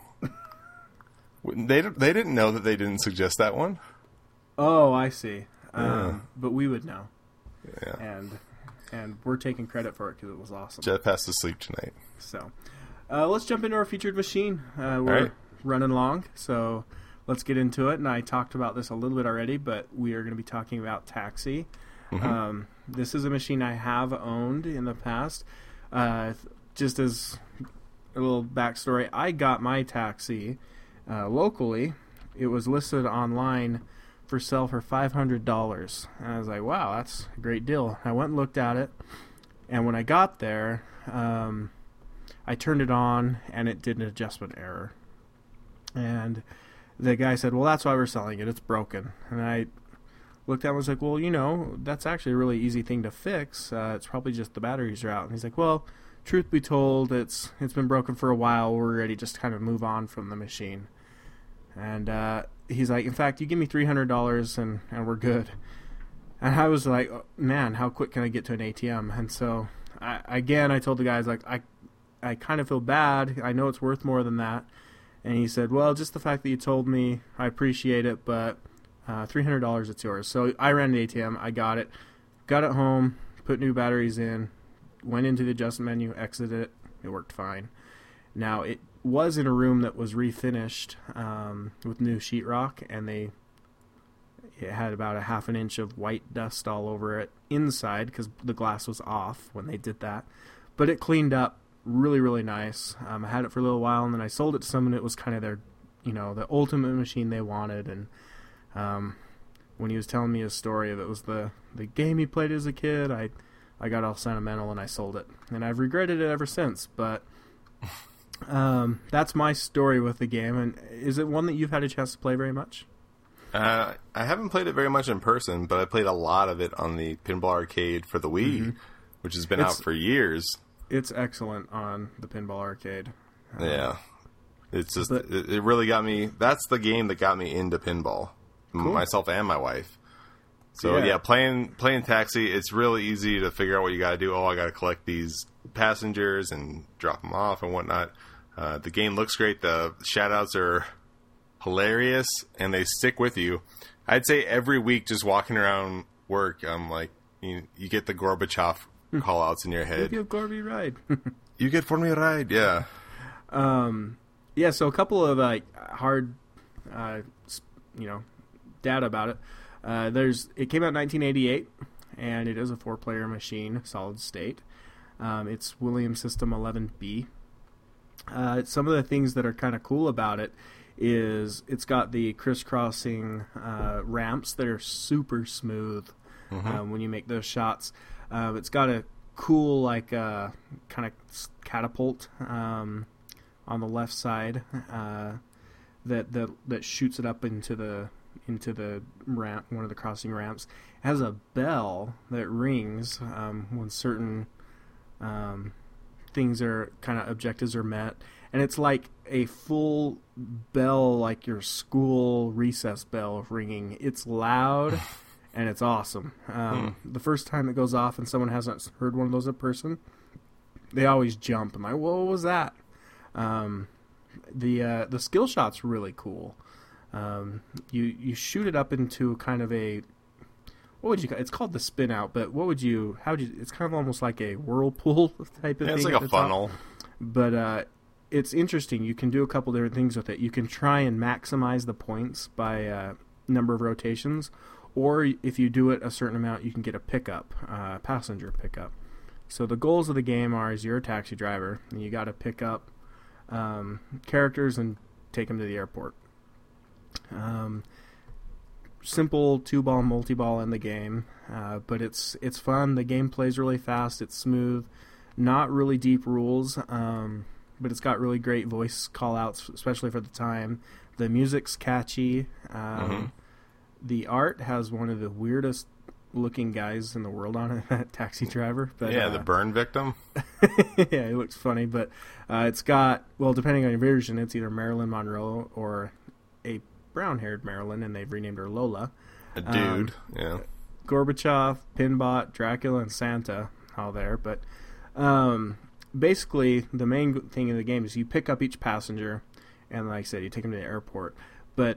they, they didn't know that they didn't suggest that one. Oh, I see. Um, Yeah. But we would know. Yeah. And and we're taking credit for it because it was awesome. Jeff has to sleep tonight. So uh, let's jump into our featured machine. Uh, we're All right. running long, so let's get into it. And I talked about this a little bit already, but we are going to be talking about Taxi. Mm-hmm. Um, this is a machine I have owned in the past. Uh, just as a little backstory, I got my Taxi uh, locally. It was listed online for sale for five hundred dollars. And I was like, wow, that's a great deal. I went and looked at it, and when I got there, um, I turned it on, and it did an adjustment error. And the guy said, well, that's why we're selling it. It's broken. And I looked at it and was like, well, you know, that's actually a really easy thing to fix. Uh, it's probably just the batteries are out. And he's like, well, truth be told, it's it's been broken for a while. We're ready to just kind of move on from the machine. And uh, he's like, in fact, you give me three hundred dollars and, and we're good. And I was like, oh, man, how quick can I get to an A T M? And so, I, again, I told the guys, like, I, I kind of feel bad. I know it's worth more than that. And he said, well, just the fact that you told me, I appreciate it, but uh, three hundred dollars, it's yours. So I ran an A T M. I got it. Got it home, put new batteries in, went into the adjustment menu, exited it. It worked fine. Now, it was in a room that was refinished um, with new sheetrock, and they it had about a half an inch of white dust all over it inside because the glass was off when they did that. But it cleaned up really, really nice. Um, I had it for a little while, and then I sold it to someone. It was kind of their, you know, the ultimate machine they wanted. And um, when he was telling me his story, if it was the, the game he played as a kid, I I got all sentimental and I sold it. And I've regretted it ever since. But um, that's my story with the game. And is it one that you've had a chance to play very much? Uh, I haven't played it very much in person, but I played a lot of it on the Pinball Arcade for the Wii, mm-hmm. which has been it's, out for years. It's excellent on the Pinball Arcade. Um, yeah. It's just, but, it, it really got me, that's the game that got me into pinball. Cool. Myself and my wife. So yeah. yeah, playing playing Taxi, it's really easy to figure out what you got to do. Oh, I got to collect these passengers and drop them off and whatnot. Uh, the game looks great. The shoutouts are hilarious, and they stick with you. I'd say every week, just walking around work, I'm like, you, you get the Gorbachev call-outs in your head. You get Gorby ride. You get for me a ride, yeah. Um, yeah. So a couple of like hard, uh, you know, data about it. Uh, there's it came out in nineteen eighty-eight, and it is a four-player machine, solid state. Um, it's Williams System eleven B. Uh, some of the things that are kind of cool about it is it's got the crisscrossing uh, ramps that are super smooth mm-hmm. um, when you make those shots. Uh, it's got a cool like uh, kind of catapult um, on the left side uh, that that that shoots it up into the into the ramp, one of the crossing ramps. It has a bell that rings um, when certain um, things are kind of objectives are met, and it's like a full bell, like your school recess bell ringing. It's loud and it's awesome. Um, hmm. The first time it goes off and someone hasn't heard one of those in person, they always jump. I'm like, what was that? Um, the uh, the skill shot's really cool. Um, you you shoot it up into kind of a, what would you call it? It's called the spin out, but what would you, how would you, it's kind of almost like a whirlpool type of yeah, thing. It's like a funnel. Top. But uh, it's interesting. You can do a couple different things with it. You can try and maximize the points by uh, number of rotations, or if you do it a certain amount, you can get a pickup, uh, passenger pickup. So the goals of the game are, is you're a taxi driver, and you got to pick up um, characters and take them to the airport. Um, simple two-ball multi-ball in the game, uh, but it's it's fun. The game plays really fast. It's smooth. Not really deep rules, um, but it's got really great voice call-outs, especially for the time. The music's catchy. Um, mm-hmm. The art has one of the weirdest looking guys in the world on it, that taxi driver. But, yeah, uh, the burn victim. Yeah, it looks funny, but uh, it's got, well, depending on your version, it's either Marilyn Monroe or a brown-haired Marilyn, and they've renamed her Lola. A dude, um, yeah. Gorbachev, Pinbot, Dracula, and Santa, all there. But um, basically, the main thing in the game is you pick up each passenger, and like I said, you take them to the airport. But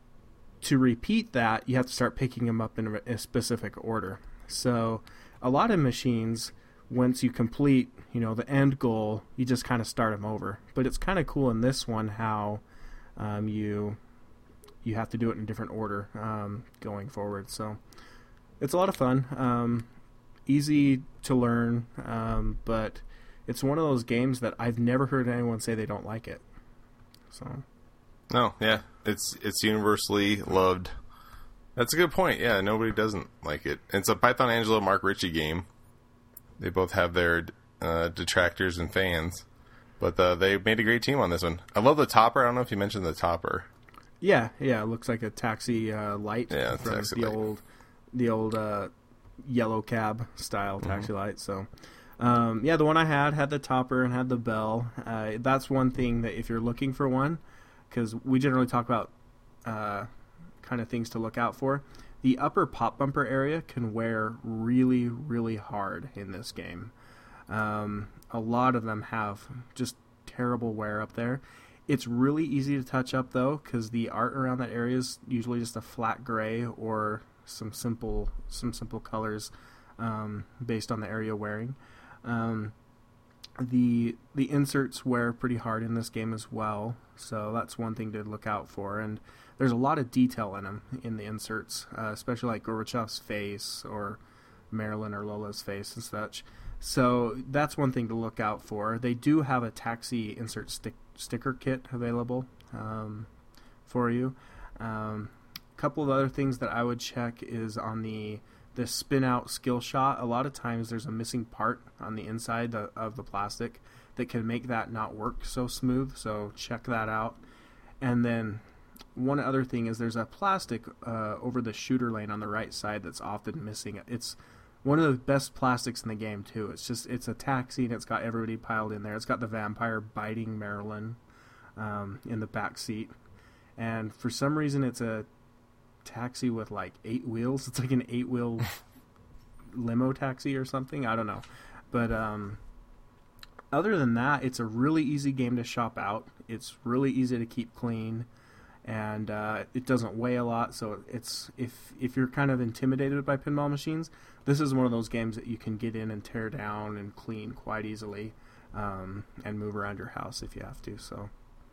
to repeat that, you have to start picking them up in a specific order. So a lot of machines, once you complete, you know, the end goal, you just kind of start them over. But it's kind of cool in this one how um, you you have to do it in a different order um, going forward. So it's a lot of fun, um, easy to learn, um, but it's one of those games that I've never heard anyone say they don't like it. So. No, yeah, it's it's universally loved. That's a good point. Yeah, nobody doesn't like it. It's a Python Angelo Mark Ritchie game. They both have their uh, detractors and fans, but uh, they made a great team on this one. I love the topper. I don't know if you mentioned the topper. Yeah, yeah, it looks like a taxi uh, light yeah, from taxi the light. old, the old uh, yellow cab style taxi mm-hmm. light. So, um, yeah, the one I had had the topper and had the bell. Uh, that's one thing that if you're looking for one, because we generally talk about uh, kind of things to look out for. The upper pop bumper area can wear really, really hard in this game. Um, a lot of them have just terrible wear up there. It's really easy to touch up, though, because the art around that area is usually just a flat gray or some simple some simple colors um, based on the area wearing. Um, the the inserts wear pretty hard in this game as well, so that's one thing to look out for. And there's a lot of detail in them in the inserts, uh, especially like Gorbachev's face or Marilyn or Lola's face and such. So that's one thing to look out for. They do have a taxi insert stick, sticker kit available um, for you. Um, a couple of other things that I would check is on the the spin out skill shot. A lot of times there's a missing part on the inside the, of the plastic that can make that not work so smooth, so check that out. And then one other thing is there's a plastic uh, over the shooter lane on the right side that's often missing. It's one of the best plastics in the game too. It's just it's a taxi and it's got everybody piled in there. It's got the vampire biting Marilyn um, in the back seat, and for some reason it's a taxi with like eight wheels. It's like an eight wheel limo taxi or something. I don't know. But um, other than that, it's a really easy game to shop out. It's really easy to keep clean, and uh, it doesn't weigh a lot. So it's if if you're kind of intimidated by pinball machines, this is one of those games that you can get in and tear down and clean quite easily, um, and move around your house if you have to. So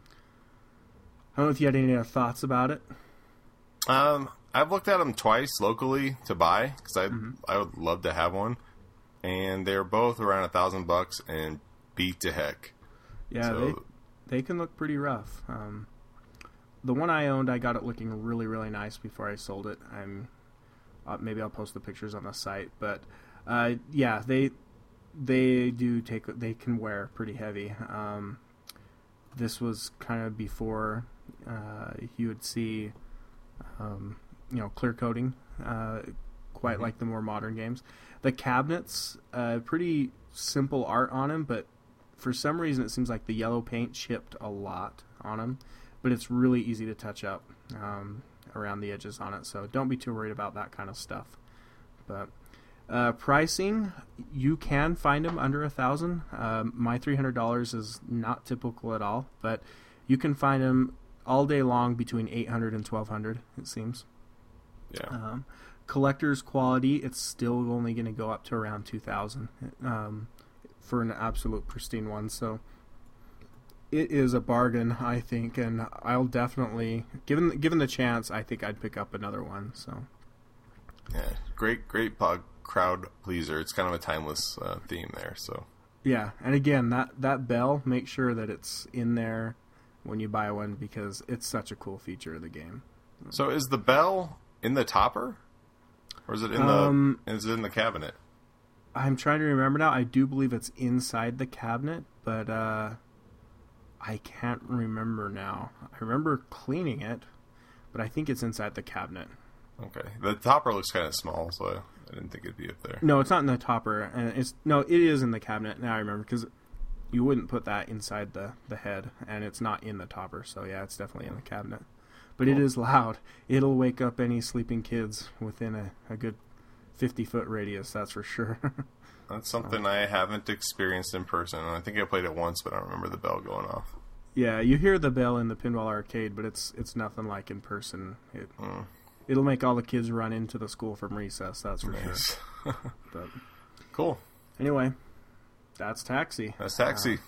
I don't know if you had any other thoughts about it. Um, I've looked at them twice locally to buy because I Mm-hmm. I would love to have one, and they're both around a thousand bucks and beat to heck. Yeah, So- they they can look pretty rough. Um, the one I owned, I got it looking really really nice before I sold it. I'm uh, maybe I'll post the pictures on the site, but uh, yeah, they they do take they can wear pretty heavy. Um, this was kind of before uh, you would see. Um, you know, clear coating, uh, quite Mm-hmm. like the more modern games. The cabinets, uh, pretty simple art on them, but for some reason it seems like the yellow paint chipped a lot on them, but it's really easy to touch up um, around the edges on it, so don't be too worried about that kind of stuff. But uh, pricing, you can find them under a thousand. Um, my three hundred dollars is not typical at all, but you can find them all day long between eight hundred and twelve hundred, it seems. Yeah. Um, collector's quality, it's still only going to go up to around two thousand um, for an absolute pristine one. So it is a bargain, I think, and I'll definitely, given given the chance, I think I'd pick up another one. So Yeah, great, great pog crowd pleaser. It's kind of a timeless uh, theme there. So yeah, and again, that that bell, make sure that it's in there when you buy one because it's such a cool feature of the game. So is the bell in the topper, or is it in Um, the is it in the cabinet? I'm trying to remember now. I do believe it's inside the cabinet, but uh, I can't remember now. I remember cleaning it, but I think it's inside the cabinet. Okay, the topper looks kind of small, so I didn't think it'd be up there. No, it's not in the topper, and it's no, it is in the cabinet. Now I remember because you wouldn't put that inside the, the head, and it's not in the topper. So yeah, it's definitely in the cabinet. But it is loud. It'll wake up any sleeping kids within a, a good fifty foot radius. That's for sure. That's something I haven't experienced in person. I think I played it once, but I don't remember the bell going off. Yeah, you hear the bell in the pinball arcade, but it's it's nothing like in person. It Mm. it'll make all the kids run into the school from recess. That's for Nice. sure. But Cool. anyway, that's Taxi. That's Taxi.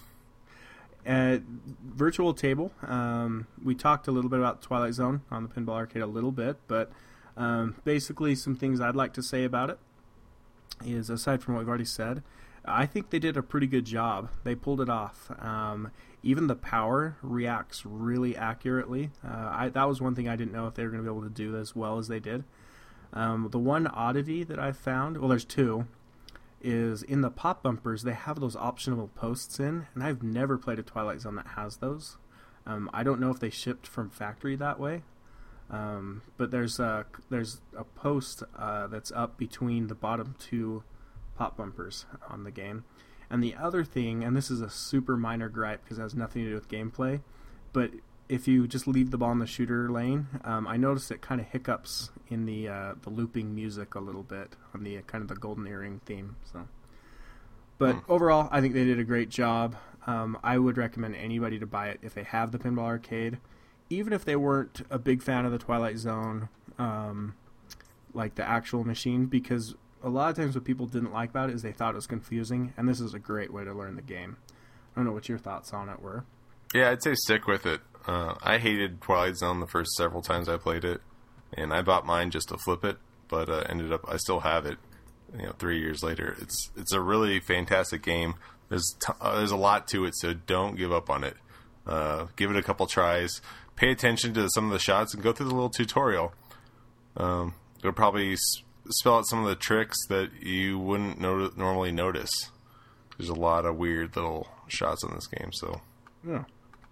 At Virtual Table, um, we talked a little bit about Twilight Zone on the Pinball Arcade a little bit, but um, basically some things I'd like to say about it is, aside from what we've already said, I think they did a pretty good job. They pulled it off. Um, even the power reacts really accurately. Uh, I, that was one thing I didn't know if they were going to be able to do as well as they did. Um, the one oddity that I found, well, there's two, is in the pop bumpers, they have those optional posts in, and I've never played a Twilight Zone that has those. Um, I don't know if they shipped from factory that way, um, but there's a, there's a post uh, that's up between the bottom two pop bumpers on the game. And the other thing, and this is a super minor gripe because it has nothing to do with gameplay, but if you just leave the ball in the shooter lane, um, I noticed it kind of hiccups in the uh, the looping music a little bit on the uh, kind of the golden earring theme. So, but Hmm. overall, I think they did a great job. Um, I would recommend anybody to buy it if they have the Pinball Arcade, even if they weren't a big fan of the Twilight Zone, um, like the actual machine, because a lot of times what people didn't like about it is they thought it was confusing, and this is a great way to learn the game. I don't know what your thoughts on it were. Yeah, I'd say stick with it. Uh, I hated Twilight Zone the first several times I played it, and I bought mine just to flip it, but uh, ended up I still have it. You know, three years later, it's it's a really fantastic game. There's t- uh, there's a lot to it, so don't give up on it. Uh, give it a couple tries. Pay attention to some of the shots and go through the little tutorial. Um, it'll probably s- spell out some of the tricks that you wouldn't not- normally notice. There's a lot of weird little shots in this game, so yeah.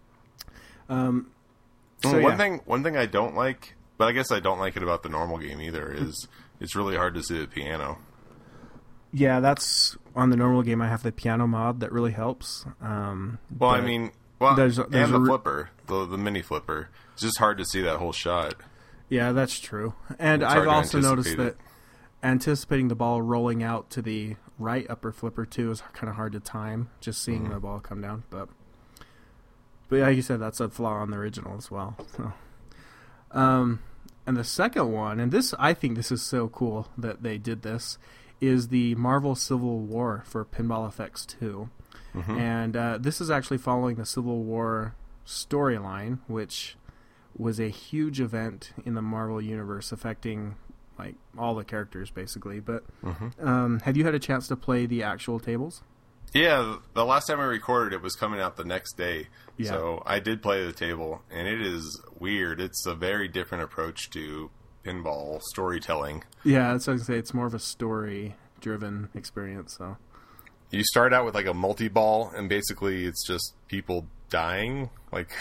Um, so one yeah. thing, one thing I don't like, but I guess I don't like it about the normal game either, is it's really hard to see the piano. Yeah, that's on the normal game. I have the piano mod that really helps. Um, well, I mean, well, there's, there's and the re- flipper, the the mini flipper. It's just hard to see that whole shot. Yeah, that's true. And It's I've hard to also noticed anticipate that it. anticipating the ball rolling out to the right upper flipper too is kind of hard to time. Just seeing Mm-hmm. the ball come down, but but yeah, like you said, that's a flaw on the original as well. So, um, and the second one, and this I think this is so cool that they did this, is the Marvel Civil War for Pinball F X two. Mm-hmm. And uh, this is actually following the Civil War storyline, which was a huge event in the Marvel universe, affecting like all the characters basically. But Mm-hmm. um, have you had a chance to play the actual tables? Yeah, the last time I recorded it was coming out the next day. Yeah. So I did play the table, and it is weird. It's a very different approach to pinball storytelling. Yeah, that's what I was gonna say. It's more of a story-driven experience. So You start out with like a multi-ball, and basically it's just people dying. Like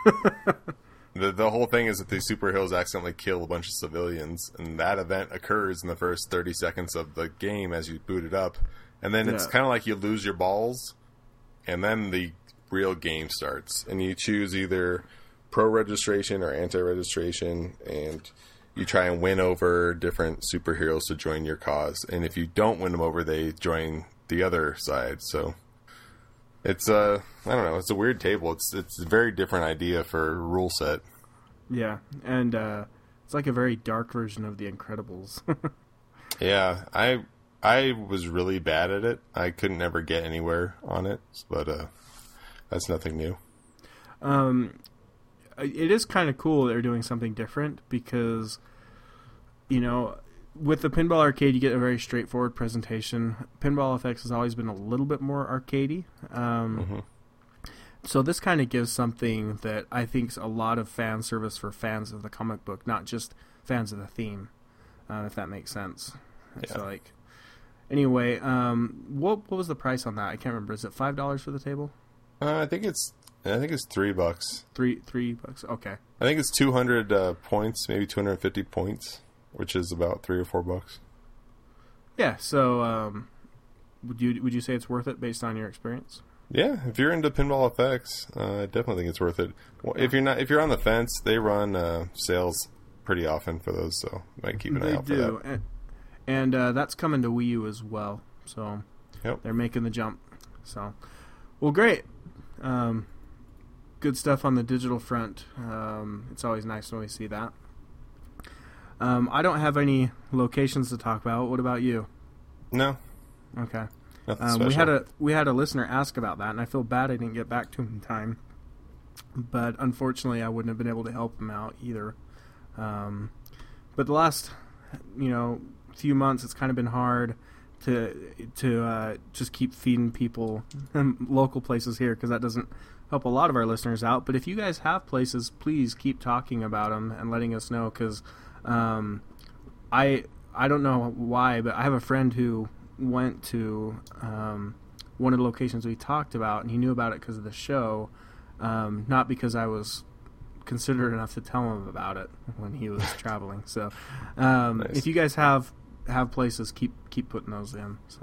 the the whole thing is that these superheroes accidentally kill a bunch of civilians, and that event occurs in the first thirty seconds of the game as you boot it up. And then it's Yeah. kind of like you lose your balls, and then the real game starts. And you choose either pro registration or anti-registration, and you try and win over different superheroes to join your cause. And if you don't win them over, they join the other side. So it's uh I don't know, it's a weird table. It's it's a very different idea for rule set. yeah, and uh, it's like a very dark version of The Incredibles. Yeah, I I was really bad at it. I couldn't ever get anywhere on it, but uh, that's nothing new. Um, it is kind of cool they're doing something different because, you know, with the Pinball Arcade, you get a very straightforward presentation. Pinball F X has always been a little bit more arcadey. Um, Mm-hmm. So this kind of gives something that I think is a lot of fan service for fans of the comic book, not just fans of the theme, uh, if that makes sense. Yeah. So, like, anyway, um, what what was the price on that? I can't remember. Is it five dollars for the table? Uh, I think it's I think it's three bucks. Three three bucks. Okay. I think it's two hundred uh, points, maybe two hundred fifty points, which is about three or four bucks. Yeah. So, um, would you would you say it's worth it based on your experience? Yeah, if you're into Pinball F X, uh, I definitely think it's worth it. Well, if you're not, if you're on the fence, they run uh, sales pretty often for those, so might keep an eye They out for do, that. and, and uh, that's coming to Wii U as well. So Yep. they're making the jump. So, well, great. Um, good stuff on the digital front. Um, it's always nice when we see that. Um, I don't have any locations to talk about. What about you? No, Okay. nothing Um, special. we had a we had a listener ask about that, and I feel bad I didn't get back to him in time. But unfortunately, I wouldn't have been able to help him out either. Um, but the last, you know, few months, it's kind of been hard to to uh, just keep feeding people local places here, because that doesn't help a lot of our listeners out. But if you guys have places, please keep talking about them and letting us know, because um, I I don't know why, but I have a friend who went to um, one of the locations we talked about, and he knew about it because of the show, um, not because I was considerate enough to tell him about it when he was traveling. So um, Nice. if you guys have have places, keep keep putting those in. So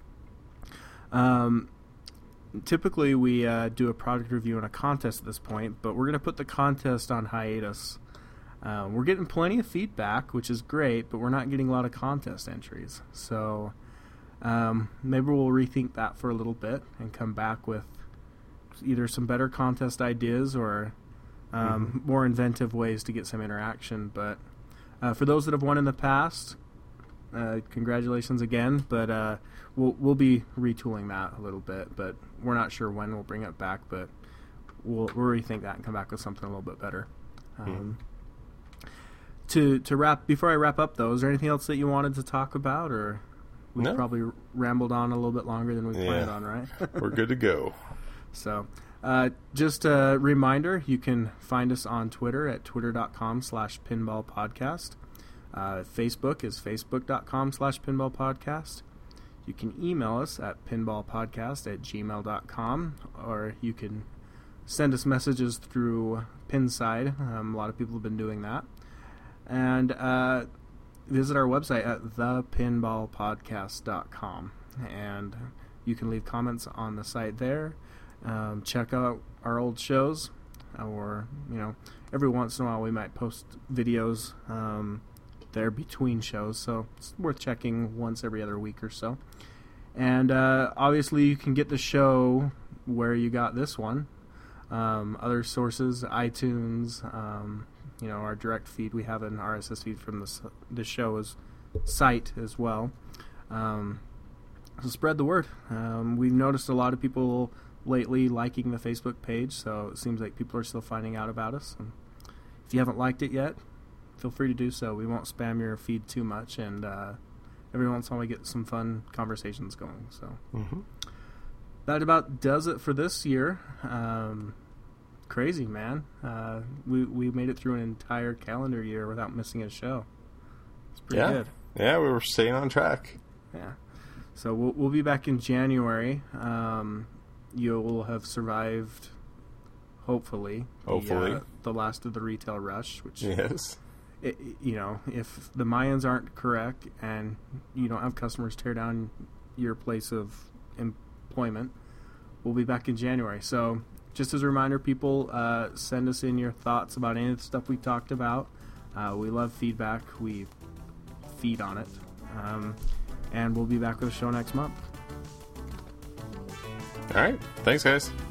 um, typically we uh, do a product review and a contest at this point, but we're going to put the contest on hiatus. Uh, we're getting plenty of feedback, which is great, but we're not getting a lot of contest entries. So um, maybe we'll rethink that for a little bit and come back with either some better contest ideas or um, Mm-hmm. more inventive ways to get some interaction. But uh, for those that have won in the past, Uh, congratulations again, but uh, we'll we'll be retooling that a little bit, but we're not sure when we'll bring it back, but we'll, we'll rethink that and come back with something a little bit better. Um, mm. To to wrap before I wrap up, though, is there anything else that you wanted to talk about, or we no. probably rambled on a little bit longer than we yeah. planned on, right? We're good to go. So, uh, just a reminder, you can find us on Twitter at twitter.com slash pinballpodcast. Uh, Facebook is facebook.com slash pinballpodcast. You can email us at pinballpodcast at gmail dot com, or you can send us messages through Pinside. Um, a lot of people have been doing that. And uh, visit our website at the pinball podcast dot com. And you can leave comments on the site there. Um, check out our old shows, or, you know, every once in a while we might post videos um, there between shows, so it's worth checking once every other week or so. And uh, obviously you can get the show where you got this one. Um, other sources, iTunes, um, you know, our direct feed. We have an R S S feed from the, the show's site as well. Um, so spread the word. Um, we've noticed a lot of people lately liking the Facebook page, so it seems like people are still finding out about us. And if you haven't liked it yet, feel free to do so. We won't spam your feed too much, and uh, every once in a while we get some fun conversations going. So mm-hmm. that about does it for this year. Um, crazy, man. Uh, we we made it through an entire calendar year without missing a show. It's pretty yeah. good. Yeah, we were staying on track. Yeah. So we'll we'll be back in January. Um, you will have survived, hopefully, hopefully, the, uh, the last of the retail rush. Which, yes, it, you know, if the Mayans aren't correct and you don't have customers tear down your place of employment, we'll be back in January. So, just as a reminder, people, uh, send us in your thoughts about any of the stuff we talked about. Uh, we love feedback. We feed on it. Um, and we'll be back with a show next month. All right. Thanks, guys.